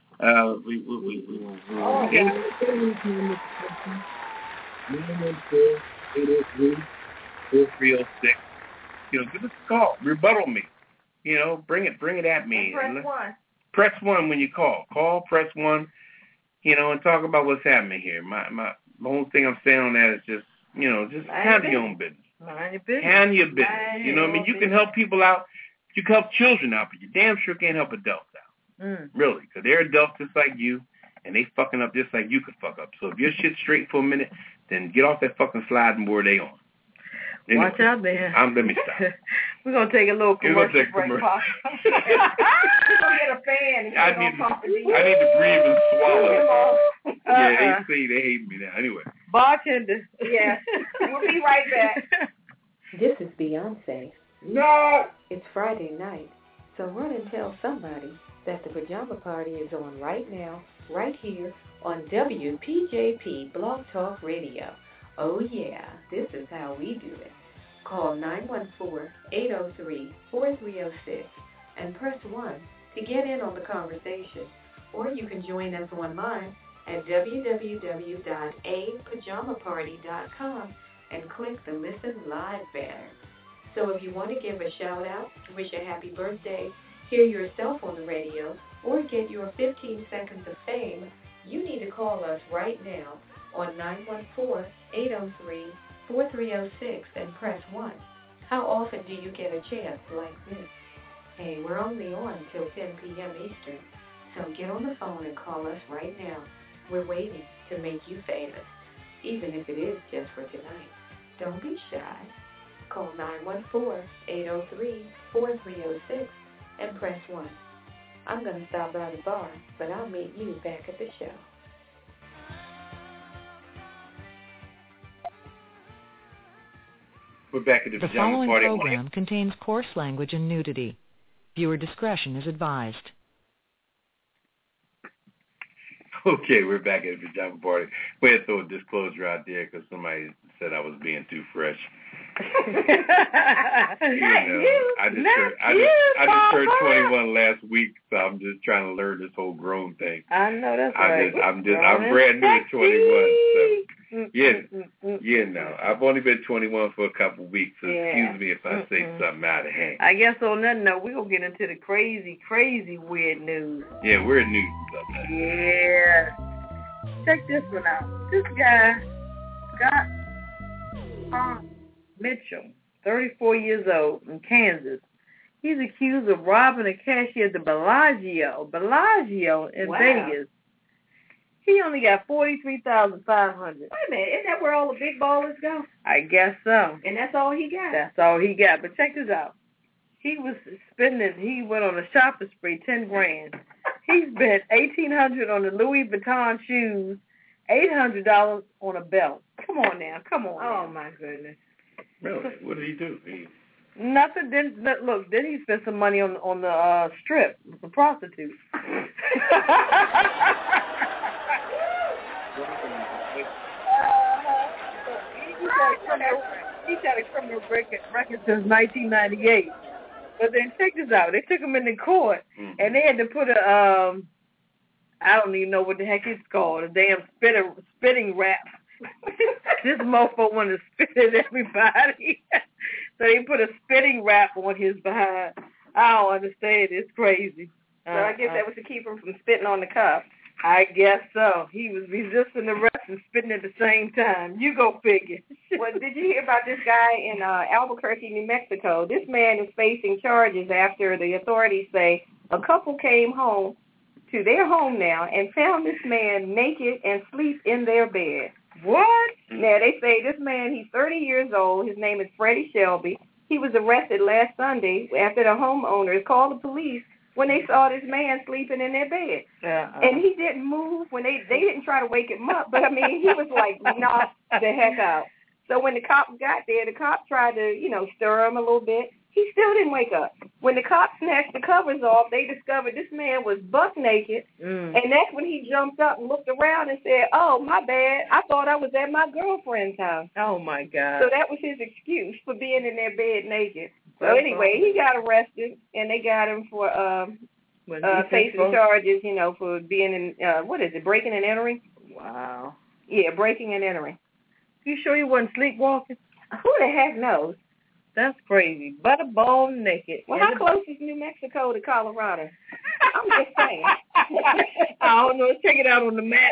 Give us a call. Rebuttal me. Bring it at me. And press 1. Press 1 when you call. Press 1, and talk about what's happening here. My whole thing I'm saying on that is just, just handle your own business. Mind your business. Handle your business. You know what I mean? You can help people out. You can help children out, but you damn sure can't help adults out. Really, because they're adults just like you, and they fucking up just like you could fuck up. So if your shit's straight for a minute, then get off that fucking sliding board they on. Anyway, watch out there. Let me stop. We're going to take a little commercial break. We're going to get a fan. And I need to breathe and swallow. Yeah, they say they hate me now. Anyway. Bartender. Yeah. We'll be right back. This is Beyonce. No! It's Friday night, so run and tell somebody that the Pajama Party is on right now, right here on WPJP Blog Talk Radio. Oh yeah, this is how we do it. Call 914-803-4306 and press 1 to get in on the conversation. Or you can join us online at www.apajamaparty.com and click the Listen Live banner. So if you want to give a shout out, wish a happy birthday, hear yourself on the radio, or get your 15 seconds of fame, you need to call us right now on 914-803-4306 and press 1. How often do you get a chance like this? Hey, we're only on till 10 p.m. Eastern, so get on the phone and call us right now. We're waiting to make you famous, even if it is just for tonight. Don't be shy. Call 914-803-4306 and press 1. I'm going to stop by the bar, but I'll meet you back at the show. We're back at the following Pajama Party. Program contains coarse language and nudity. Viewer discretion is advised. Okay, we're back at the Pajama Party. We had to throw a disclosure out there because somebody said I was being too fresh. I just turned 21 last week, so I'm just trying to learn this whole grown thing. I know that's right. I'm brand new at 21, so no. I've only been 21 for a couple of weeks, so excuse me if I say something out of hand. I guess on that note, we're gonna get into the crazy weird news. Yeah, weird news. Yeah. Check this one out. This guy, Scott Mitchell, 34 years old, in Kansas. He's accused of robbing a cashier at the Bellagio in Vegas. He only got $43,500. Wait a minute, isn't that where all the big ballers go? I guess so. And that's all he got? That's all he got. But check this out. He went on a shopping spree, $10,000. He spent $1,800 on the Louis Vuitton shoes, $800 on a belt. Come on now. Oh, my goodness. Really? What did he do? Nothing. Then he spent some money on the strip with the prostitutes. He's had a criminal record since 1998. But then check this out. They took him into court, and they had to put I don't even know what the heck it's called, a damn spitting rap. This mofo wanted to spit at everybody. So they put a spitting rap on his behind. I don't understand. It's crazy. So I guess that was to keep him from spitting on the cops. I guess so. He was resisting arrest and spitting at the same time. You go figure. Well, did you hear about this guy in Albuquerque, New Mexico? This man is facing charges after the authorities say a couple came home to their home now and found this man naked and asleep in their bed. What? Now, they say this man, he's 30 years old. His name is Freddie Shelby. He was arrested last Sunday after the homeowners called the police when they saw this man sleeping in their bed. And he didn't move when they didn't try to wake him up, but, I mean, he was, like, knocked the heck out. So when the cops got there, the cops tried to, stir him a little bit. He still didn't wake up. When the cops snatched the covers off, they discovered this man was buck naked, and that's when he jumped up and looked around and said, "Oh, my bad. I thought I was at my girlfriend's house." Oh, my God. So that was his excuse for being in their bed naked. So anyway, he got arrested, and they got him for facing charges, for being in, breaking and entering? Wow. Yeah, breaking and entering. You sure he wasn't sleepwalking? Who the heck knows? That's crazy. Butterball naked. Well, how close is New Mexico to Colorado? I'm just saying. I don't know. Let's check it out on the map.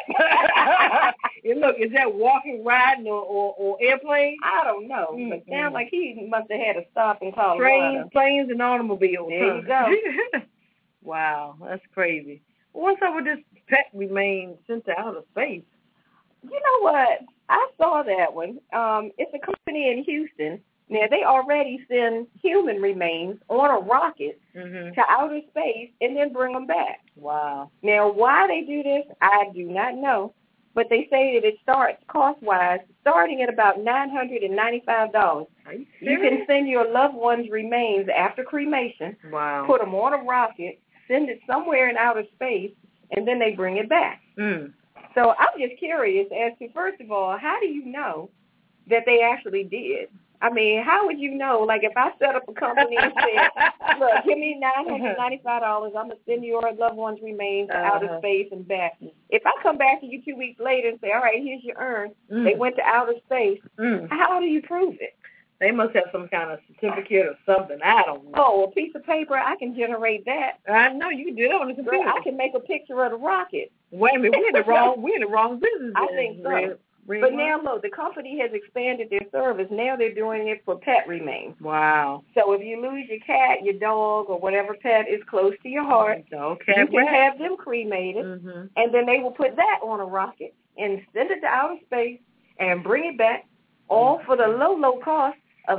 And look, is that walking, riding, or airplane? I don't know. But sounds like he must have had a stop in Colorado. Planes, and automobiles. There you go. Wow, that's crazy. What's up with this pet remain sent to outer space? You know what? I saw that one. It's a company in Houston. Now, they already send human remains on a rocket to outer space and then bring them back. Wow. Now, why they do this, I do not know. But they say that it starts, cost-wise, starting at about $995. You can send your loved one's remains after cremation, put them on a rocket, send it somewhere in outer space, and then they bring it back. So I'm just curious as to, first of all, how do you know that they actually did? I mean, how would you know? Like, if I set up a company and said, look, give me $995, I'm going to send your loved one's remains to outer space and back. If I come back to you 2 weeks later and say, all right, here's your urn, they went to outer space, how do you prove it? They must have some kind of certificate or something. I don't know. Oh, a piece of paper, I can generate that. I know, you can do that on the computer. I can make a picture of the rocket. Wait a minute, we're in the wrong business. I think so. But now, look, the company has expanded their service. Now they're doing it for pet remains. Wow. So if you lose your cat, your dog, or whatever pet is close to your heart, you can have them cremated, and then they will put that on a rocket and send it to outer space and bring it back, all for the low cost of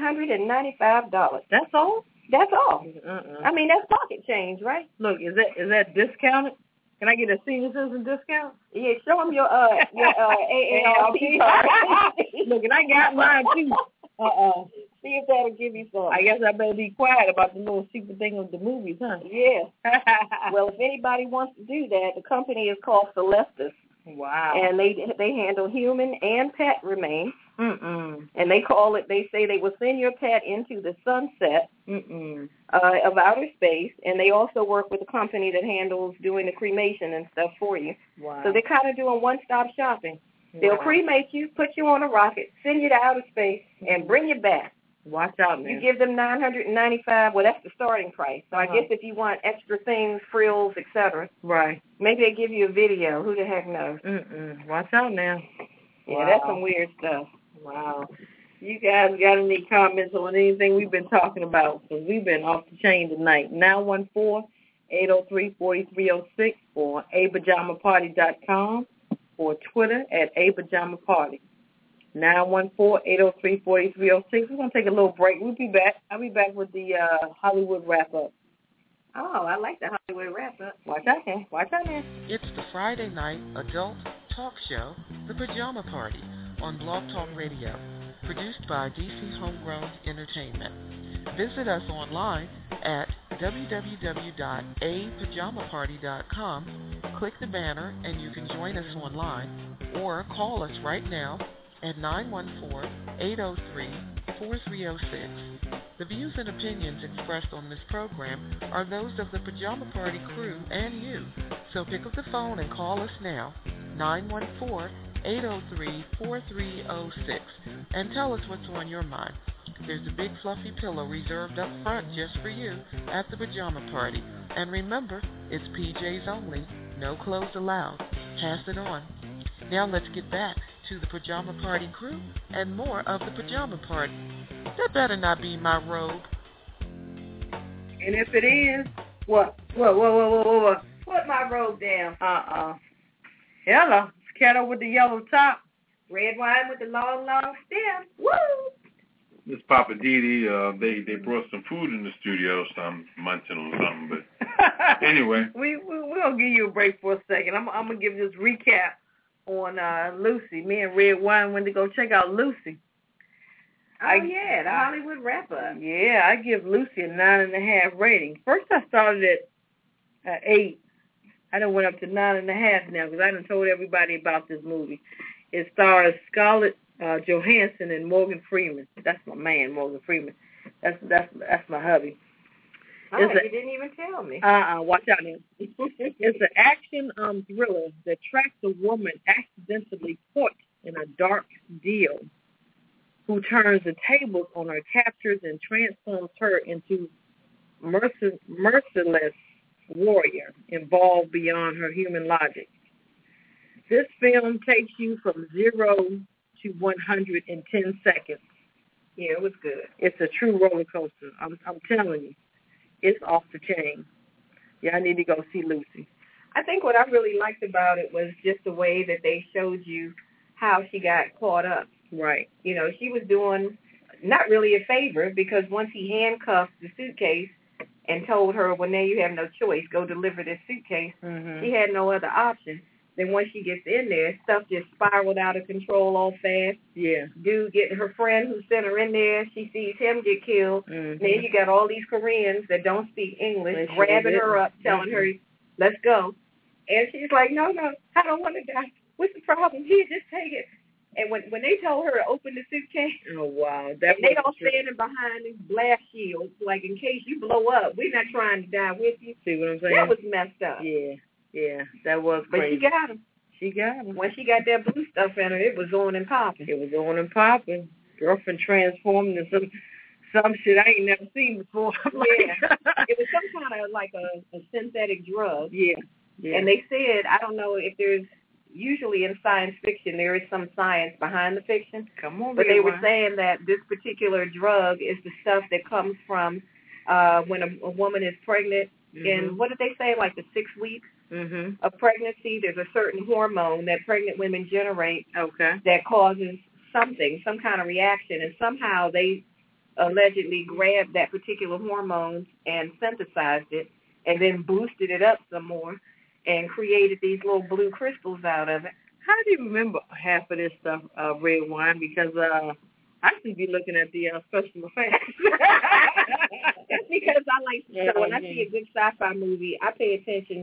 $995. That's all? That's all. I mean, that's pocket change, right? Look, is that discounted? Can I get a senior citizen discount? Yeah, show them your AARP card. Look, and I got mine too. See if that'll give you some. I guess I better be quiet about the little secret thing of the movies, huh? Yeah. Well, if anybody wants to do that, the company is called Celestis. Wow. And they handle human and pet remains. And they say they will send your pet into the sunset of outer space, and they also work with a company that handles doing the cremation and stuff for you. Wow. So they're kind of doing one-stop shopping. They'll cremate you, put you on a rocket, send you to outer space, and bring you back. Watch out, man. You give them $995. Well, that's the starting price. So I guess if you want extra things, frills, etc. Right. Maybe they give you a video. Who the heck knows? Watch out now. Yeah, that's some weird stuff. Wow. You guys got any comments on anything we've been talking about? Because we've been off the chain tonight. 914-803-4306 or apajamaparty.com or Twitter at apajamaparty. 914-803-4306. We're going to take a little break. We'll be back. I'll be back with the Hollywood wrap-up. Oh, I like the Hollywood wrap-up. Watch out now. It's the Friday night adult talk show, The Pajama Party, on Blog Talk Radio, produced by DC Homegrown Entertainment. Visit us online at www.apajamaparty.com. Click the banner and you can join us online or call us right now at 914-803-4306. The views and opinions expressed on this program are those of the Pajama Party crew and you. So pick up the phone and call us now, 914-803-4306, and tell us what's on your mind. There's a big fluffy pillow reserved up front just for you at the Pajama Party. And remember, it's PJs only, no clothes allowed. Pass it on. Now let's get back to the Pajama Party crew and more of the Pajama Party. That better not be my robe. And if it is, what? Put my robe down. Hello. It's Kettle with the yellow top. Red wine with the long stem. Woo! Miss Papa Didi, they brought some food in the studio, so I'm munching on something. But anyway, we're gonna give you a break for a second. I'm gonna give this recap on Lucy. Me and Red Wine went to go check out Lucy. The Hollywood wrap-up. Yeah, I give Lucy a 9.5 rating. First I started at 8. I done went up to 9.5 now because I done told everybody about this movie. It stars Scarlett Johansson and Morgan Freeman. That's my man, Morgan Freeman. That's my hubby. Oh, you didn't even tell me. Watch out now. It's an action thriller that tracks a woman accidentally caught in a dark deal who turns the tables on her captors and transforms her into merciless warrior involved beyond her human logic. This film takes you from 0 to 100 in 10 seconds. Yeah, it was good. It's a true roller coaster. I'm telling you. It's off the chain. Yeah, I need to go see Lucy. I think what I really liked about it was just the way that they showed you how she got caught up. Right. You know, she was doing not really a favor because once he handcuffed the suitcase and told her, well, now you have no choice, go deliver this suitcase, she had no other option. Then once she gets in there, stuff just spiraled out of control all fast. Yeah. Dude getting her friend who sent her in there, she sees him get killed. Then you got all these Koreans that don't speak English grabbing her up, telling her, let's go. And she's like, no, I don't want to die. What's the problem? Here, just take it. And when they told her to open the suitcase, oh, wow. They all standing behind these blast shields, like in case you blow up, we're not trying to die with you. See what I'm saying? That was messed up. Yeah, that was crazy. But she got him. She got him. When she got that blue stuff in her, it was on and popping. It was on and popping. Girlfriend transformed into some shit I ain't never seen before. Yeah. It was some kind of like a synthetic drug. Yeah. And they said, I don't know if there's, usually in science fiction, there is some science behind the fiction. Come on, but they were saying that this particular drug is the stuff that comes from when a woman is pregnant. And what did they say, like the 6 weeks of pregnancy? There's a certain hormone that pregnant women generate that causes something, some kind of reaction. And somehow they allegedly grabbed that particular hormone and synthesized it and then boosted it up some more and created these little blue crystals out of it. How do you remember half of this stuff, Red Wine? Because I should be looking at the special effects. That's because I like, so when I see a good sci-fi movie, I pay attention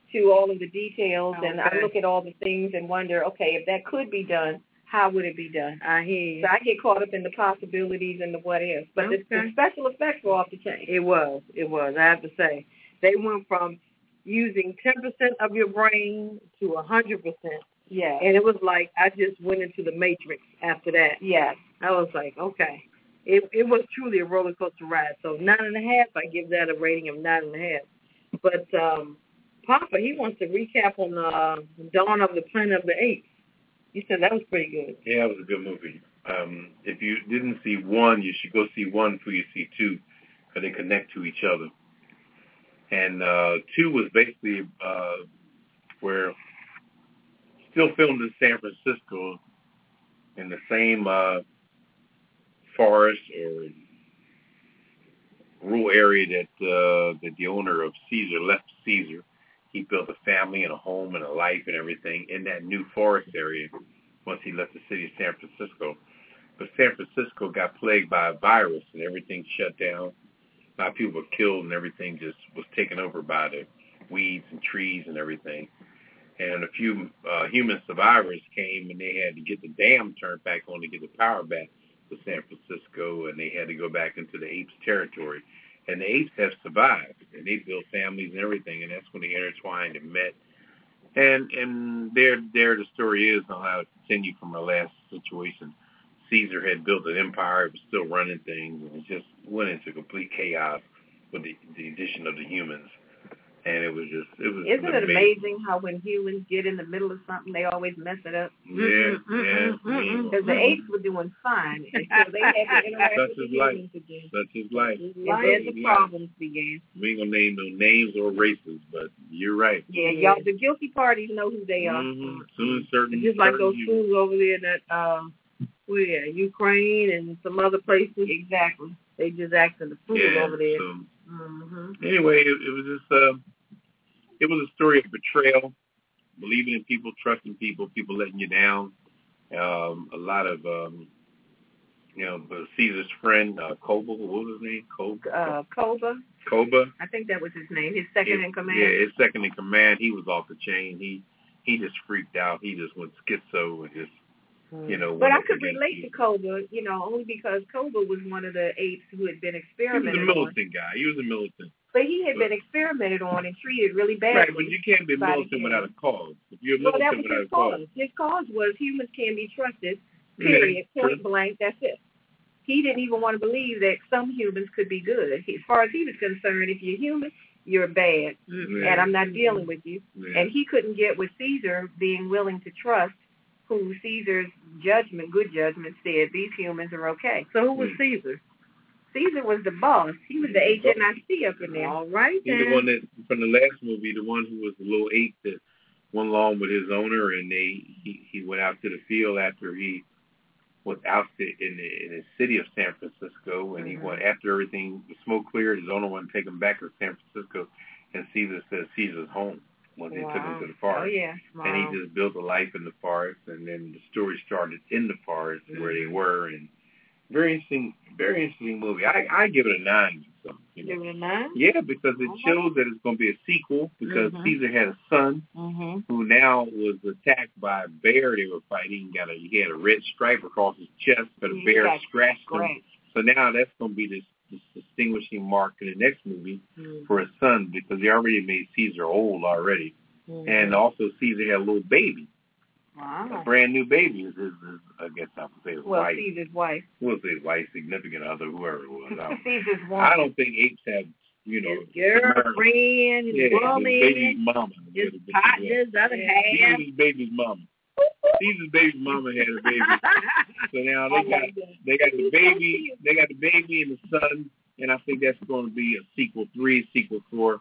to all of the details, and I Okay. look at all the things and wonder, okay, if that could be done, how would it be done? I hear you. So I get caught up in the possibilities and the what ifs. But the special effects were off the chain. It was. I have to say. They went from using 10% of your brain to 100%. Yeah. And it was like I just went into the Matrix after that. Yes. I was like, okay. It was truly a roller coaster ride. So 9.5, I give that a rating of 9.5. But Papa, he wants to recap on Dawn of the Planet of the Apes. He said that was pretty good. Yeah, it was a good movie. If you didn't see 1, you should go see 1 before you see 2, because they connect to each other. And 2 was basically where still filmed in San Francisco in the same forest or rural area that the owner of Caesar left Caesar. He built a family and a home and a life and everything in that new forest area once he left the city of San Francisco. But San Francisco got plagued by a virus and everything shut down. A lot of people were killed and everything just was taken over by the weeds and trees and everything. And a few human survivors came and they had to get the dam turned back on to get the power back to San Francisco, and they had to go back into the apes' territory. And the apes have survived, and they built families and everything, and that's when they intertwined and met. And there the story is on how it continued from our last situation. Caesar had built an empire, it was still running things, and it just went into complete chaos with the addition of the humans. And it was Isn't it amazing how when humans get in the middle of something, they always mess it up? Yeah. Because the apes were doing fine until they had to interact with the humans again. Such is life. And then the problems began. We ain't gonna name no names or races, but you're right. Yeah, y'all, the guilty parties know who they are. Mm-hmm. Soon certain, just like those humans. schools over there that Ukraine and some other places. Exactly. They just acting the fool over there. So, anyway, it was just it was a story of betrayal, believing in people, trusting people, people letting you down. A lot of Caesar's friend Koba, what was his name? Koba. Koba. I think that was his name. His second in command. Yeah, his second in command. He was off the chain. He just freaked out. He just went schizo and just. But I could relate to Koba, only because Koba was one of the apes who had been experimented on. He was a militant guy. He was a militant. But he had been experimented on and treated really badly. Right, but you can't be militant without a cause. If you're militant without a cause. His cause was humans can be trusted, period, point blank, that's it. He didn't even want to believe that some humans could be good. As far as he was concerned, if you're human, you're bad, and I'm not dealing with you. Yeah. And he couldn't get with Caesar being willing to trust who Caesar's good judgment, said these humans are okay. So who was Caesar? Caesar was the boss. He was the HNIC up in there. All right, he's the one that, from the last movie, the one who was the little ape that went along with his owner, and he went out to the field after he was ousted in the city of San Francisco, and he went after everything, the smoke cleared, his owner wanted to take him back to San Francisco, and Caesar said Caesar's home when they took him to the forest. Oh, yeah. Wow. And he just built a life in the forest, and then the story started in the forest where they were, and very interesting movie. I give it a 9. Give it a 9? Yeah, because it shows that it's going to be a sequel, because Caesar had a son who now was attacked by a bear they were fighting. He had a red stripe across his chest, but a bear scratched him. So now that's going to be this distinguishing mark in the next movie for his son, because they already made Caesar old already. And also Caesar had a little baby. Wow. A brand new baby is I guess I would say his wife. Caesar's wife. We'll say wife, significant other, whoever it was. Caesar's wife. I don't think apes have, his girlfriend, his woman, his baby's mama. His partner's other half. Caesar's baby's mama. Caesar's baby's mama had a baby. So now they got the baby, and the son, and I think that's going to be a sequel 3, sequel 4,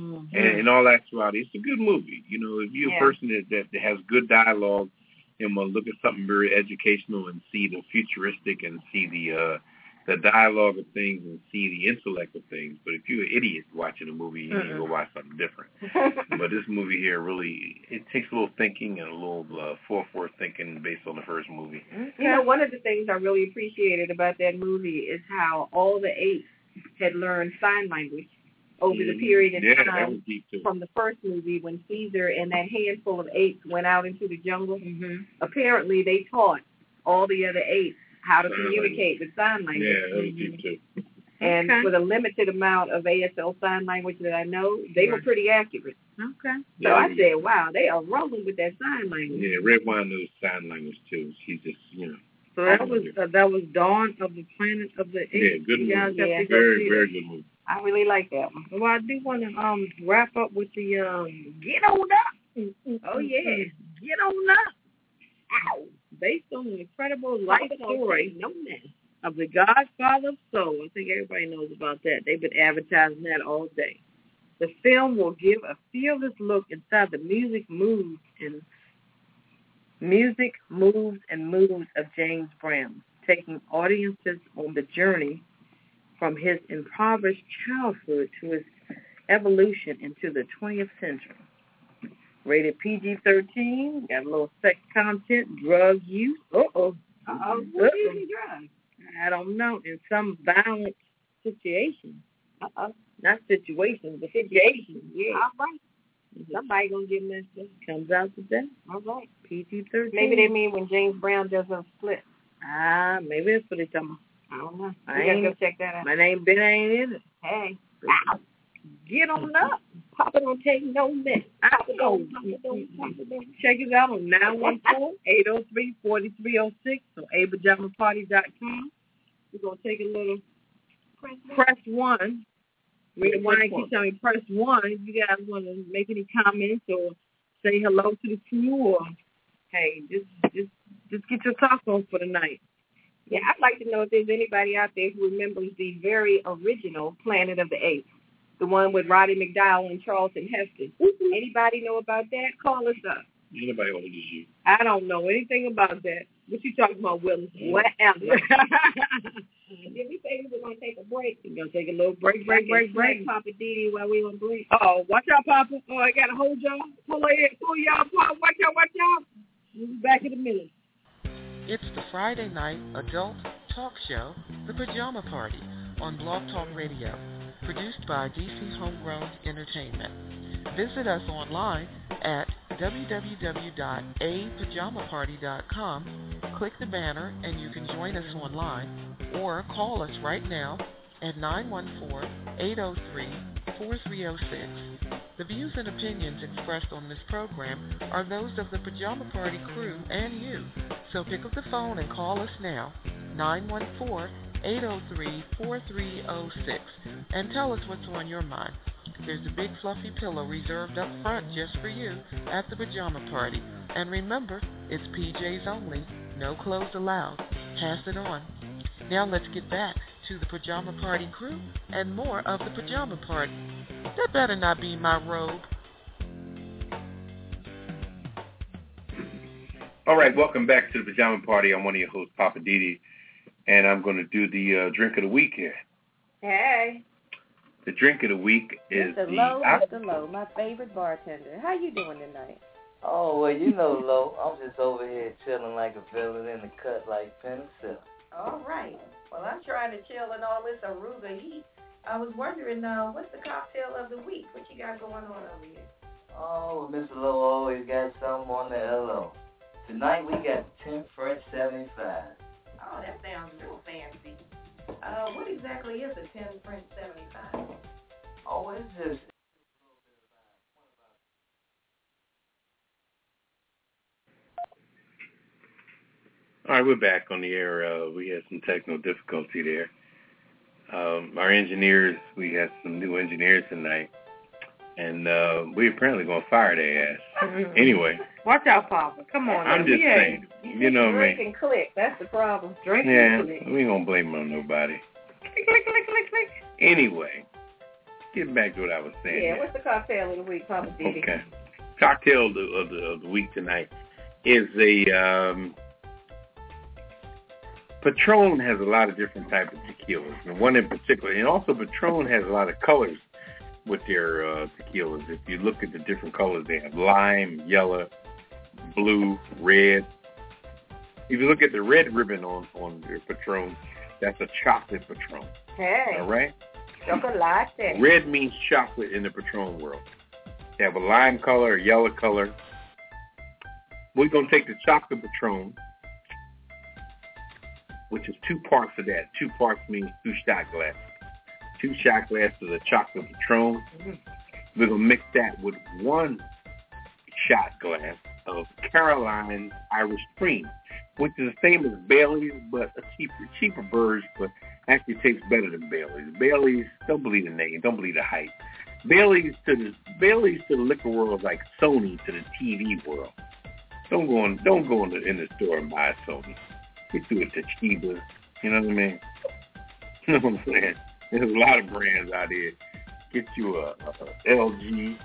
and all actuality, it's a good movie. If you're a person that has good dialogue and will look at something very educational and see the futuristic and see the dialogue of things and see the intellect of things. But if you're an idiot watching a movie, you need to go watch something different. But this movie here really, it takes a little thinking and a little forward thinking based on the first movie. One of the things I really appreciated about that movie is how all the apes had learned sign language over the period of that time was deep too. from the first movie when Caesar and that handful of apes went out into the jungle. Apparently, they taught all the other apes how to communicate with sign language. Yeah, that was deep too. And with a limited amount of ASL sign language that I know, they were pretty accurate. Okay. So I said, wow, they are rolling with that sign language. Yeah, Red Wine knows sign language too. She just, So that was Dawn of the Planet of the Apes. Yeah, good movie. Yeah. Very, very good movie. I really like that one. Well, I do want to wrap up with the Get On Up. Oh, yeah. Get On Up. Ow. Based on an incredible life story of the Godfather of Soul. I think everybody knows about that. They've been advertising that all day. The film will give a fearless look inside the music moves of James Brown, taking audiences on the journey from his impoverished childhood to his evolution into the 20th century. Rated PG-13, got a little sex content, drug use. What is drugs? I don't know. In some violent situations. Not situations, but situations. Yeah. All right. Somebody gonna get messed up. Comes out today. All right. PG-13. Maybe they mean when James Brown does a split. Maybe that's what they're talking about. I don't know. I gotta go check that out. My name Ben ain't in it. Hey. Wow. Get on up. Papa don't take no mess. Papa don't. Check us out on 914-803-4306 on abajamaparty.com. We're going to take a little press one. Red Wine keeps telling me press one. If you guys want to make any comments or say hello to the crew or, hey, just get your talk on for the night. Yeah, I'd like to know if there's anybody out there who remembers the very original Planet of the Apes, the one with Roddy McDowell and Charlton Heston. Anybody know about that? Call us up. Anybody older than you? I don't know anything about that. What you talking about, Willis? Whatever. Did we say we were going to take a break? We're going to take a little break. Papa Didi while we on break. Oh, watch out, Papa. Oh, I got to hold y'all. Pull y'all, Papa. Watch out. We'll be back in a minute. It's the Friday night adult talk show, The Pajama Party, on Blog Talk Radio, produced by DC Homegrown Entertainment. Visit us online at www.apajamaparty.com. Click the banner and you can join us online or call us right now at 914-803-4306. The views and opinions expressed on this program are those of the Pajama Party crew and you. So pick up the phone and call us now, 914-803-4306, and tell us what's on your mind. There's a big fluffy pillow reserved up front just for you at the Pajama Party. And remember, it's PJs only, no clothes allowed. Pass it on. Now let's get back to the Pajama Party crew and more of the Pajama Party. That better not be my robe. All right, welcome back to the Pajama Party. I'm one of your hosts, Papa Didi, and I'm going to do the drink of the week here. Hey. The drink of the week is Mr. Lowe, my favorite bartender. How you doing tonight? Oh, well, you know, Lo, I'm just over here chilling like a villain in the cut like penicillin. All right. Well, I'm trying to chill in all this Aruba heat. I was wondering, what's the cocktail of the week? What you got going on over here? Oh, Mr. Lo always got something on the LO. Tonight we got 10 French 75. Oh, that sounds real fancy. What exactly is a 10 French 75? Oh, it's just... All right, we're back on the air. We had some technical difficulty there. Our engineers, we had some new engineers tonight, and we apparently going to fire their ass. Anyway. Watch out, Papa. Come on. I'm just saying. You know what I mean? Drink and click. That's the problem. Drink Yeah, and click. we ain't going to blame it on nobody. Click. Anyway, getting back to what I was saying. Yeah, what's the cocktail of the week, Papa Didi? Okay. Cocktail of the week tonight is a... Patron has a lot of different types of tequilas, and one in particular, and also Patron has a lot of colors with their tequilas. If you look at the different colors, they have lime, yellow, blue, red. If you look at the red ribbon on their Patron, that's a chocolate Patron. Hey. All right? Chocolate. Red means chocolate in the Patron world. They have a lime color, a yellow color. We're going to take the chocolate Patron, which is 2 parts of that. 2 parts means 2 shot glasses. 2 shot glasses of chocolate Patron. We're going to mix that with 1 shot glass of Caroline's Irish Cream, which is the same as Bailey's, but a cheaper version, but actually tastes better than Bailey's. Bailey's, don't believe the name, don't believe the hype. Bailey's to the liquor world is like Sony to the TV world. Don't go in the store and buy a Sony. Get to a Toshiba, you know what I mean? You know what I'm saying? There's a lot of brands out there. Get you a LG.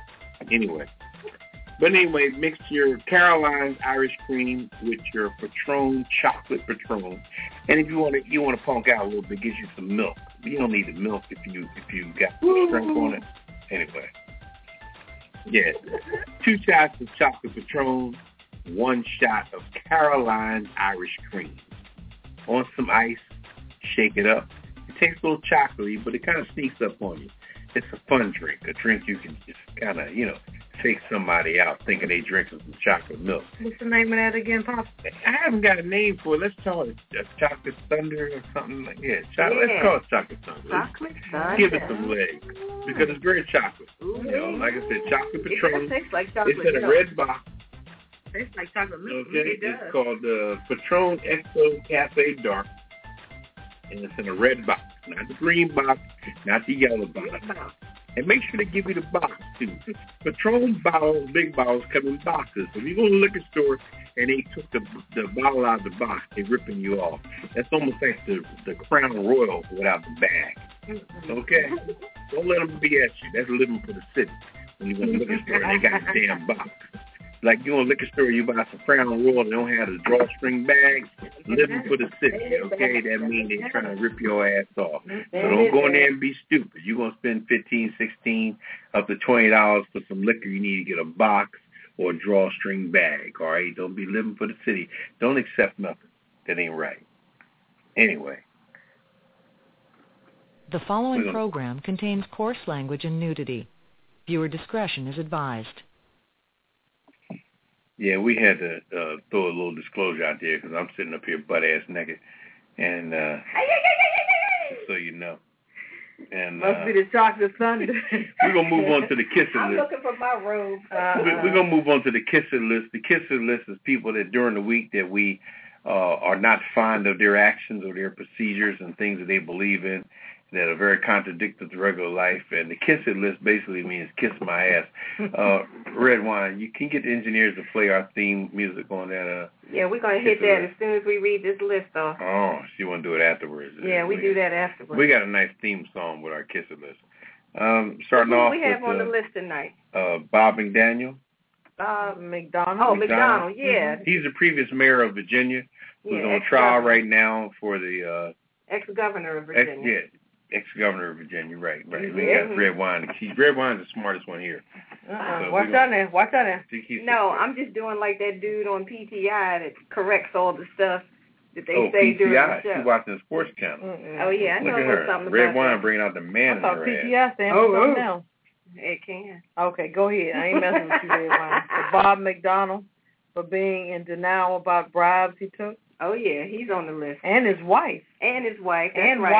But anyway, mix your Caroline's Irish Cream with your Patron, chocolate Patron. And if you want to punk out a little bit, get you some milk. You don't need the milk if you got some strength on it. Anyway. Yeah. 2 shots of chocolate Patron, 1 shot of Caroline's Irish Cream. On some ice, shake it up. It tastes a little chocolatey, but it kind of sneaks up on you. It's a fun drink, a drink you can just kind of, take somebody out thinking they drinking some chocolate milk. What's the name of that again, Pop? I haven't got a name for it. Let's call it a chocolate thunder or something like that. Let's call it chocolate thunder. Chocolate thunder. Give it some legs because it's very chocolate. Like I said, chocolate Patron. It tastes like chocolate. It's in a red box. Tastes like chocolate milk. Okay, It does. it's called Patron Exo Cafe Dark, and it's in a red box, not the green box, not the yellow box. And make sure they give you the box, too. Patron bottles, big bottles, come in boxes. If you go to the liquor store and they took the bottle out of the box, they're ripping you off. That's almost like the Crown Royal without the bag. Okay? Don't let them BS you. That's living for the city. When you go to the liquor store and they got a damn box. Like you go to a liquor store, you buy some Crown Royal, they don't have the drawstring bags. Living for the city, okay? That means they're trying to rip your ass off. So don't go in there and be stupid. You're going to spend $15, $16, up to $20 for some liquor. You need to get a box or a drawstring bag, all right? Don't be living for the city. Don't accept nothing that ain't right. Anyway. The following program contains coarse language and nudity. Viewer discretion is advised. Yeah, we had to throw a little disclosure out there because I'm sitting up here butt-ass naked. And so you know. And must be the chocolate thunder. We're going to move on to the kissing I'm list. looking for my robe. We're going to move on to the kissing list. The kissing list is people that during the week that we are not fond of their actions or their procedures and things that they believe in that are very contradictory to regular life. And the kiss it list basically means kiss my ass. Red Wine, you can get the engineers to play our theme music on that. Yeah, we're going to hit that as soon as we read this list off. Oh, so you want to do it afterwards? Yeah, we do that afterwards. We got a nice theme song with our kiss it list. Starting off we have on the list tonight? Bob McDaniel. Bob McDonald. Oh, McDonald, yeah. He's the previous mayor of Virginia who's on trial right now for the... ex-governor of Virginia. Ex-governor of Virginia, right. We got Red Wine. Red Wine's the smartest one here. So watch out there. No, I'm just doing like that dude on PTI that corrects all the stuff that they say during the show. She's watching the sports channel. Oh, yeah, I know Look at her. something Red about Wine that. bringing out the man in her PTI ass. stands for something else. It can. Okay, go ahead. I ain't messing with you, Red Wine. For Bob McDonald, for being in denial about bribes he took. Oh, yeah, he's on the list. And his wife. That's right.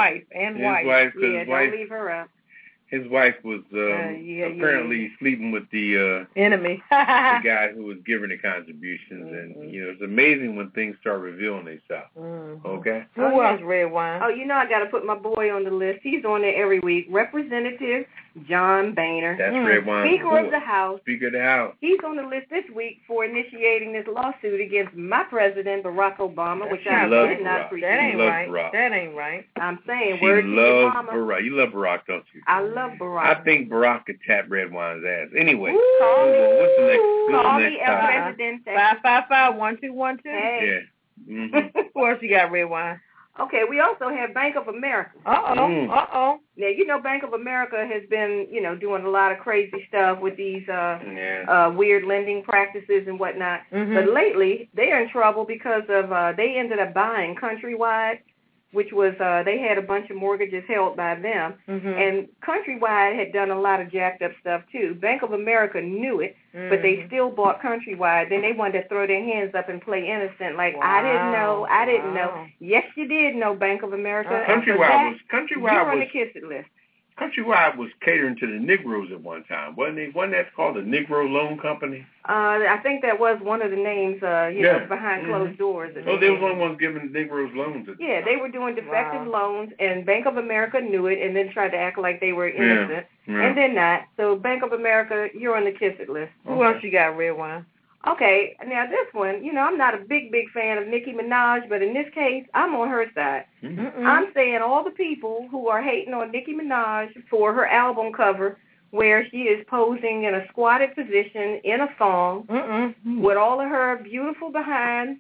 Don't leave her out. His wife was apparently sleeping with the enemy, the guy who was giving the contributions, and it's amazing when things start revealing themselves. Okay. Who else, Red Wine? Oh, I got to put my boy on the list. He's on there every week. Representative John Boehner. That's Red Wine. Speaker of the House. Speaker of the House. He's on the list this week for initiating this lawsuit against my president, Barack Obama, which I did not appreciate. That ain't right. I'm saying, she word to your mama. Barack. You love Barack, don't you? I love Barack. I think Barack could tap Red Wine's ass. Anyway, call what's the next? Call me El Presidente. 555-1212. Hey. Yeah. What else you got, Red Wine? Okay, we also have Bank of America. Uh-oh. Now, Bank of America has been, doing a lot of crazy stuff with these weird lending practices and whatnot. But lately, they're in trouble because of they ended up buying Countrywide, which was they had a bunch of mortgages held by them, and Countrywide had done a lot of jacked up stuff too. Bank of America knew it, but they still bought Countrywide. Then they wanted to throw their hands up and play innocent, like I didn't know. Yes, you did know, Bank of America. Countrywide you're on the kiss it list. Countrywide was catering to the Negroes at one time, wasn't it? Wasn't that called the Negro Loan Company? I think that was one of the names, know, behind closed doors. Oh, they were the ones giving Negroes loans. Yeah, they were doing defective loans, and Bank of America knew it and then tried to act like they were innocent, and then not. So Bank of America, you're on the kiss it list. Who else you got, Red Wine? Okay, now this one, I'm not a big fan of Nicki Minaj, but in this case, I'm on her side. I'm saying all the people who are hating on Nicki Minaj for her album cover where she is posing in a squatted position in a thong with all of her beautiful behind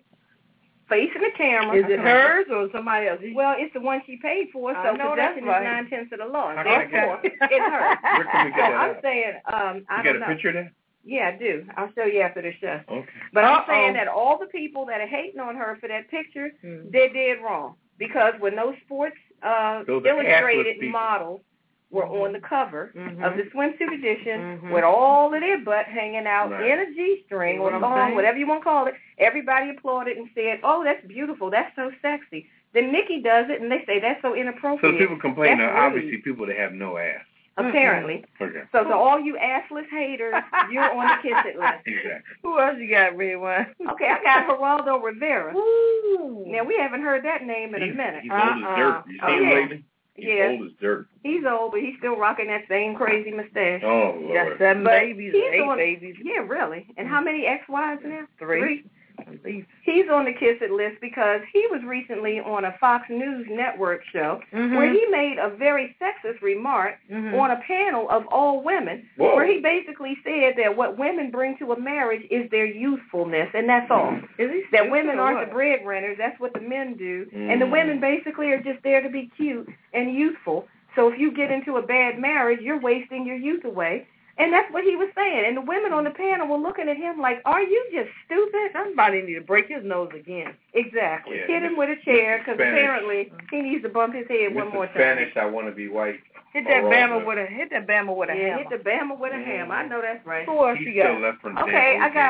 facing the camera. Is it hers or somebody else's? Well, it's the one she paid for, so possession is 9/10 of the law. Therefore, it's hers. Where can we get that I'm saying, I you don't got a know. picture of that? Yeah, I do. I'll show you after the show. Okay. But I'm saying that all the people that are hating on her for that picture, they're dead wrong. Because when those Sports Illustrated models were on the cover of the swimsuit edition with all of their butt hanging out in a G-string or thong, whatever you want to call it, everybody applauded and said, oh, that's beautiful. That's so sexy. Then Nicki does it, and they say that's so inappropriate. So people complain are obviously people that have no ass. Apparently. Okay. So to all you assless haters, you're on the kiss it list. Exactly. Who else you got, Red Wine? Okay, I got Geraldo Rivera. Ooh. Now, we haven't heard that name in a minute. He's old as dirt. You see him lately? He's old as dirt. He's old, but he's still rocking that same crazy mustache. Oh, Lord. Got 7 babies, 8 babies. Yeah, really. And how many ex-wives now? 3. He's on the kiss it list because he was recently on a Fox News Network show where he made a very sexist remark on a panel of all women where he basically said that what women bring to a marriage is their youthfulness, and that's all. That women aren't the breadwinners, that's what the men do, and the women basically are just there to be cute and youthful. So if you get into a bad marriage, you're wasting your youth away. And that's what he was saying. And the women on the panel were looking at him like, are you just stupid? Somebody need to break his nose again. Exactly. Yeah, hit him with a chair because apparently he needs to bump his head one more time. Spanish, I want to be white. Hit that Bama with a hammer. Hit the Bama with a hammer. I know that's right. Who else you got? Okay, I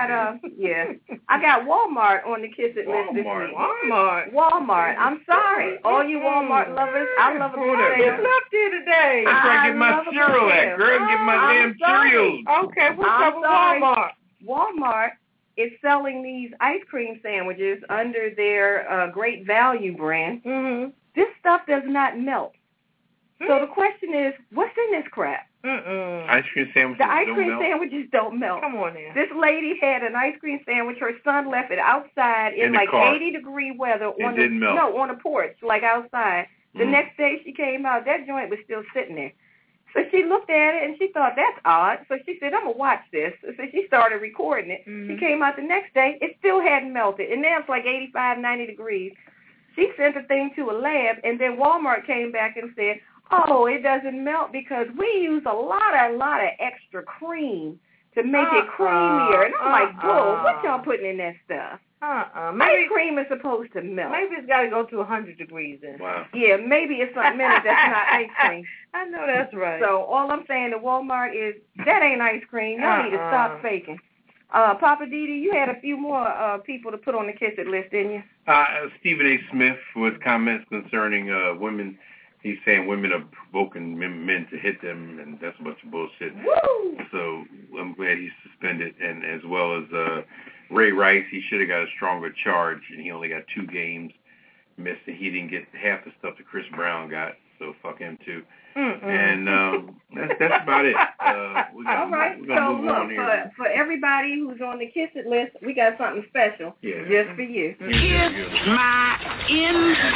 got Walmart on the kiss it list this week. Walmart. I'm sorry, all you Walmart lovers. I love them. You left here today. That's where I get my cereal at, girl. Get my damn Cheerios. Okay, what's up with Walmart? Walmart is selling these ice cream sandwiches under their Great Value brand. This stuff does not melt. So the question is, what's in this crap? Ice cream sandwiches The ice cream sandwiches don't melt. Come on now. This lady had an ice cream sandwich. Her son left it outside in like 80-degree weather on a porch, like outside. The next day she came out, that joint was still sitting there. So she looked at it and she thought, that's odd. So she said, I'm going to watch this. So she started recording it. She came out the next day. It still hadn't melted. And now it's like 85, 90 degrees. She sent the thing to a lab, and then Walmart came back and said, oh, it doesn't melt because we use a lot of extra cream to make it creamier. And I'm like, bull, what y'all putting in that stuff? Maybe ice cream is supposed to melt. Maybe it's got to go to 100 degrees then. Wow. Yeah, maybe it's something in it that's not ice cream. I know that's right. So all I'm saying to Walmart is that ain't ice cream. Y'all need to stop faking. Papa Didi, you had a few more people to put on the kiss it list, didn't you? Stephen A. Smith with comments concerning women. He's saying women are provoking men to hit them, and that's a bunch of bullshit. Woo! So I'm glad he's suspended, and as well as Ray Rice, he should have got a stronger charge, and he only got 2 games missed, and he didn't get half the stuff that Chris Brown got, so fuck him too. And that's about it. All right, so look, for everybody who's on the kiss it list, we got something special just for you. Kiss my entire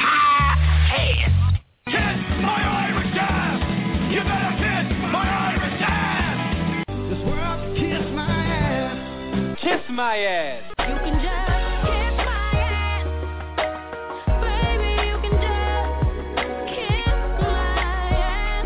ass. Kiss my Irish ass! You better kiss my Irish ass! This world can kiss my ass. Kiss my ass. You can just kiss my ass. Baby, you can just kiss my ass.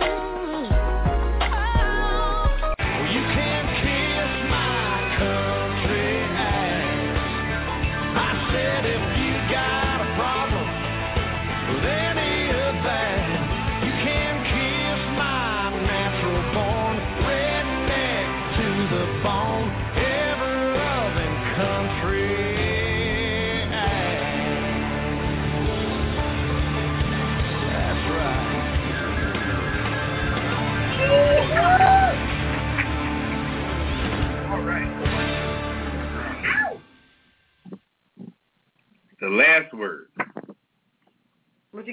Oh. You can kiss my country ass. I said if you got a problem,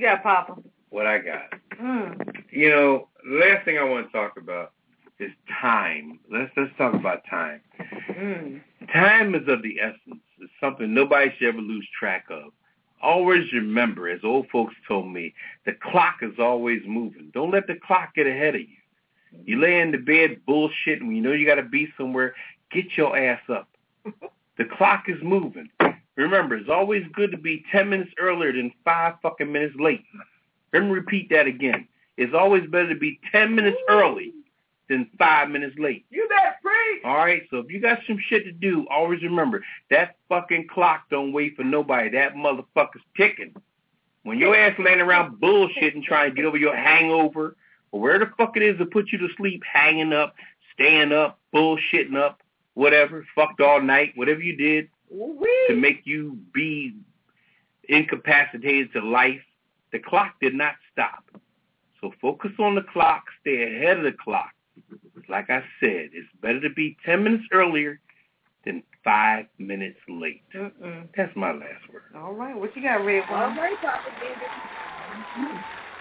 got, Papa? What I got. You know, last thing I want to talk about is time. Let's talk about time. Time is of the essence. It's something nobody should ever lose track of. Always remember, as old folks told me, the clock is always moving. Don't let the clock get ahead of you. You lay in the bed bullshitting when you know you got to be somewhere, get your ass up. The clock is moving. Remember, it's always good to be 10 minutes earlier than 5 fucking minutes late. Let me repeat that again. It's always better to be 10 minutes early than 5 minutes late. You better preach. All right? So if you got some shit to do, always remember, that fucking clock don't wait for nobody. That motherfucker's ticking. When your ass laying around bullshitting, trying to get over your hangover, or where the fuck it is to put you to sleep, hanging up, staying up, bullshitting up, whatever, fucked all night, whatever you did to make you be incapacitated to life, the clock did not stop. So focus on the clock, stay ahead of the clock. Like I said, it's better to be 10 minutes earlier than 5 minutes late. That's my last word. All right, what you got, Red One? All right, Papa David.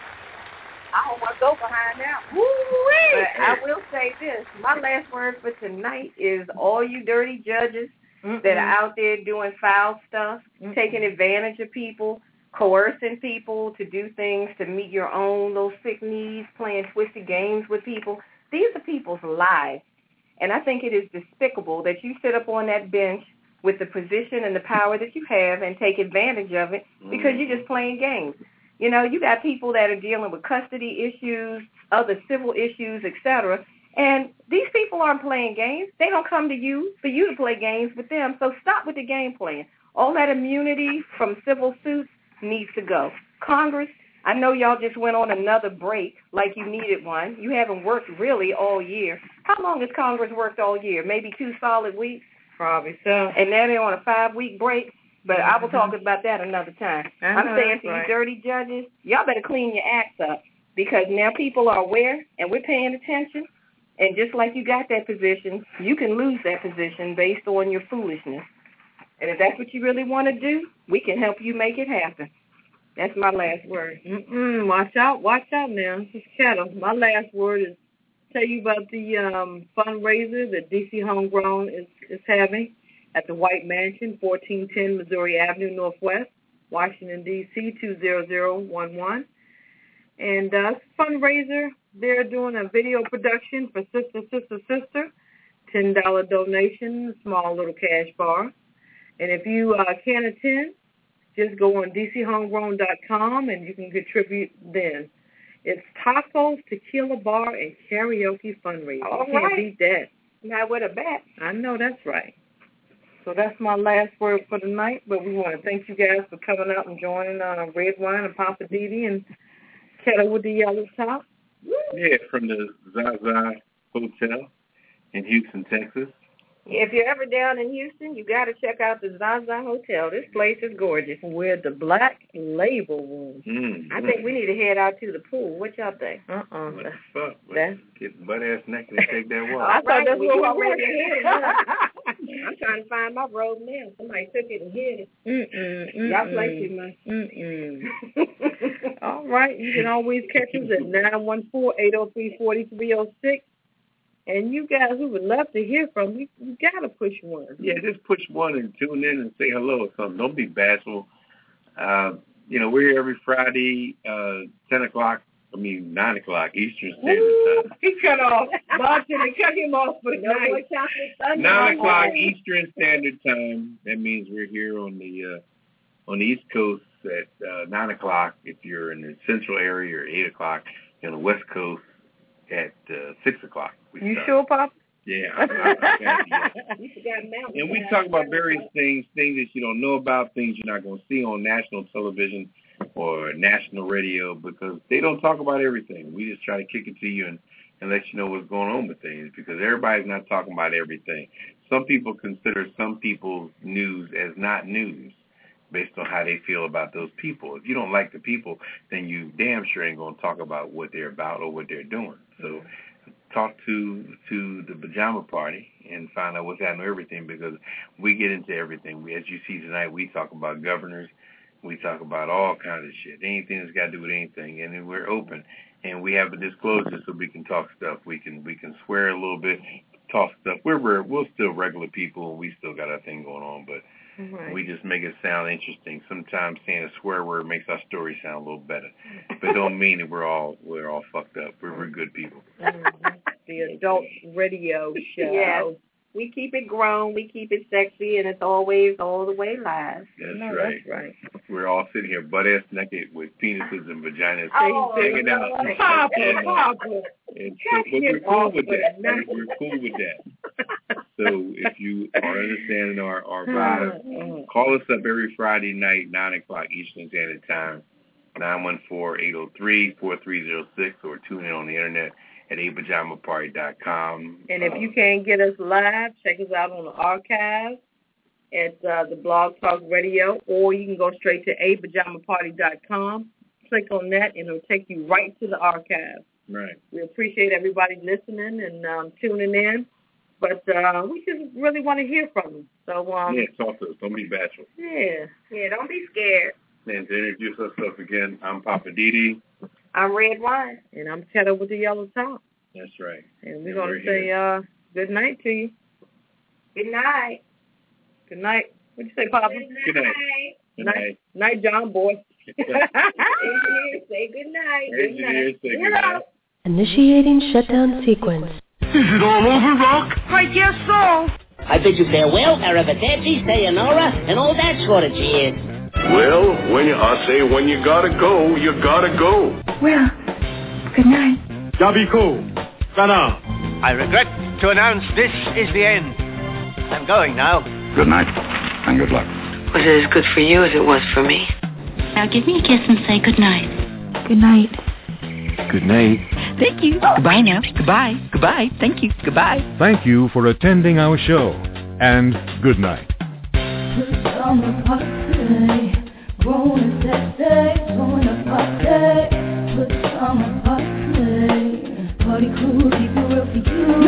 I don't want to go behind now. But I will say this. My last word for tonight is all you dirty judges that are out there doing foul stuff, taking advantage of people, coercing people to do things to meet your own little sick needs, playing twisted games with people. These are people's lives. And I think it is despicable that you sit up on that bench with the position and the power that you have and take advantage of it because you're just playing games. You know, you got people that are dealing with custody issues, other civil issues, etc. And these people aren't playing games. They don't come to you for you to play games with them. So stop with the game playing. All that immunity from civil suits needs to go. Congress, I know y'all just went on another break like you needed one. You haven't worked really all year. How long has Congress worked all year? Maybe 2 solid weeks? Probably so. And now they're on a 5-week break? But I will talk about that another time. I'm saying to you dirty judges, y'all better clean your acts up because now people are aware and we're paying attention. And just like you got that position, you can lose that position based on your foolishness. And if that's what you really want to do, we can help you make it happen. That's my last word. Watch out now. This is Kettle. My last word is tell you about the fundraiser that DC Homegrown is having at the White Mansion, 1410 Missouri Avenue Northwest, Washington, D.C., 20011. And fundraiser, they're doing a video production for Sister, $10 donation, small little cash bar. And if you can't attend, just go on dchomegrown.com and you can contribute then. It's tacos, tequila bar, and karaoke fundraiser. All You can't right. beat that. Not with a bat. I know that's right. So that's my last word for the night, but we want to thank you guys for coming out and joining Red Wine and Papa Didi and Kettle with the Yellow Top. Yeah, from the Zaza Hotel in Houston, Texas. If you're ever down in Houston, you got to check out the Zaza Hotel. This place is gorgeous. We're the Black Label Room. I think we need to head out to the pool. What y'all think? What the fuck? Get butt-ass naked and take that walk. I thought that's what we already hit. I'm trying to find my robe now. Somebody took it and hid it. Y'all play too much. All right. You can always catch us at 914-803-4306. And you guys, we would love to hear from you. You got to push 1. Yeah, just push 1 and tune in and say hello or something. Don't be bashful. We're here every Friday, 9 o'clock Eastern Standard Time. He cut off. Martin, cut him off for the night. 9 o'clock Eastern Standard Time. That means we're here on the East Coast at 9 o'clock. If you're in the Central area, or 8 o'clock on the West Coast at 6 o'clock. You sure, Pop? Yeah, I and we talk about various things that you don't know about, things you're not going to see on national television or national radio because they don't talk about everything. We just try to kick it to you and let you know what's going on with things because everybody's not talking about everything. Some people consider some people's news as not news based on how they feel about those people. If you don't like the people, then you damn sure ain't going to talk about what they're about or what they're doing. So talk to the pajama party and find out what's happening with everything because we get into everything. As you see tonight, we talk about governors, We talk about all kinds of shit, anything that's got to do with anything, and then we're open, and we have a disclosure so we can talk stuff. We can swear a little bit, talk stuff. We're still regular people, and we still got our thing going on, but we just make it sound interesting. Sometimes saying a swear word makes our story sound a little better, but don't mean that we're all fucked up. We're good people. The adult radio show. Yes. We keep it grown, we keep it sexy, and it's always all the way live. That's right. We're all sitting here butt-ass naked with penises and vaginas hanging out. Papa. And so, but we're cool with that. We're cool with that. So if you are understanding our vibe, call us up every Friday night, 9 o'clock Eastern Standard Time, 914-803-4306, or tune in on the internet at apajamaparty.com. And if you can't get us live, check us out on the archive at the Blog Talk Radio, or you can go straight to apajamaparty.com, click on that, and it'll take you right to the archive. Right. We appreciate everybody listening and tuning in, but we just really want to hear from them. So talk to us. Don't be bashful. Yeah, don't be scared. And to introduce ourselves again, I'm Papa Didi. I'm Red Wine. And I'm Cheddar with the yellow top. That's right. And we're going to say good night to you. Good night. Good night. What'd you say, Papa? Good night. Good night. Night, John boy. Engineer, say good night. Engineer, say good night. Initiating shutdown sequence. Is it all over, Rock? I guess so. I bid you farewell, arrivederci, sayonara, and all that sort of cheers. Well, when you gotta go, you gotta go. Well, good night. Yabiko. Sana. I regret to announce this is the end. I'm going now. Good night, and good luck. Was it as good for you as it was for me? Now give me a kiss and say good night. Good night. Good night. Thank you. Goodbye now. Goodbye. Goodbye. Thank you. Goodbye. Thank you for attending our show, and good night. Growing sexy, throwing a party, put the summer party, party crew, keep it real for you.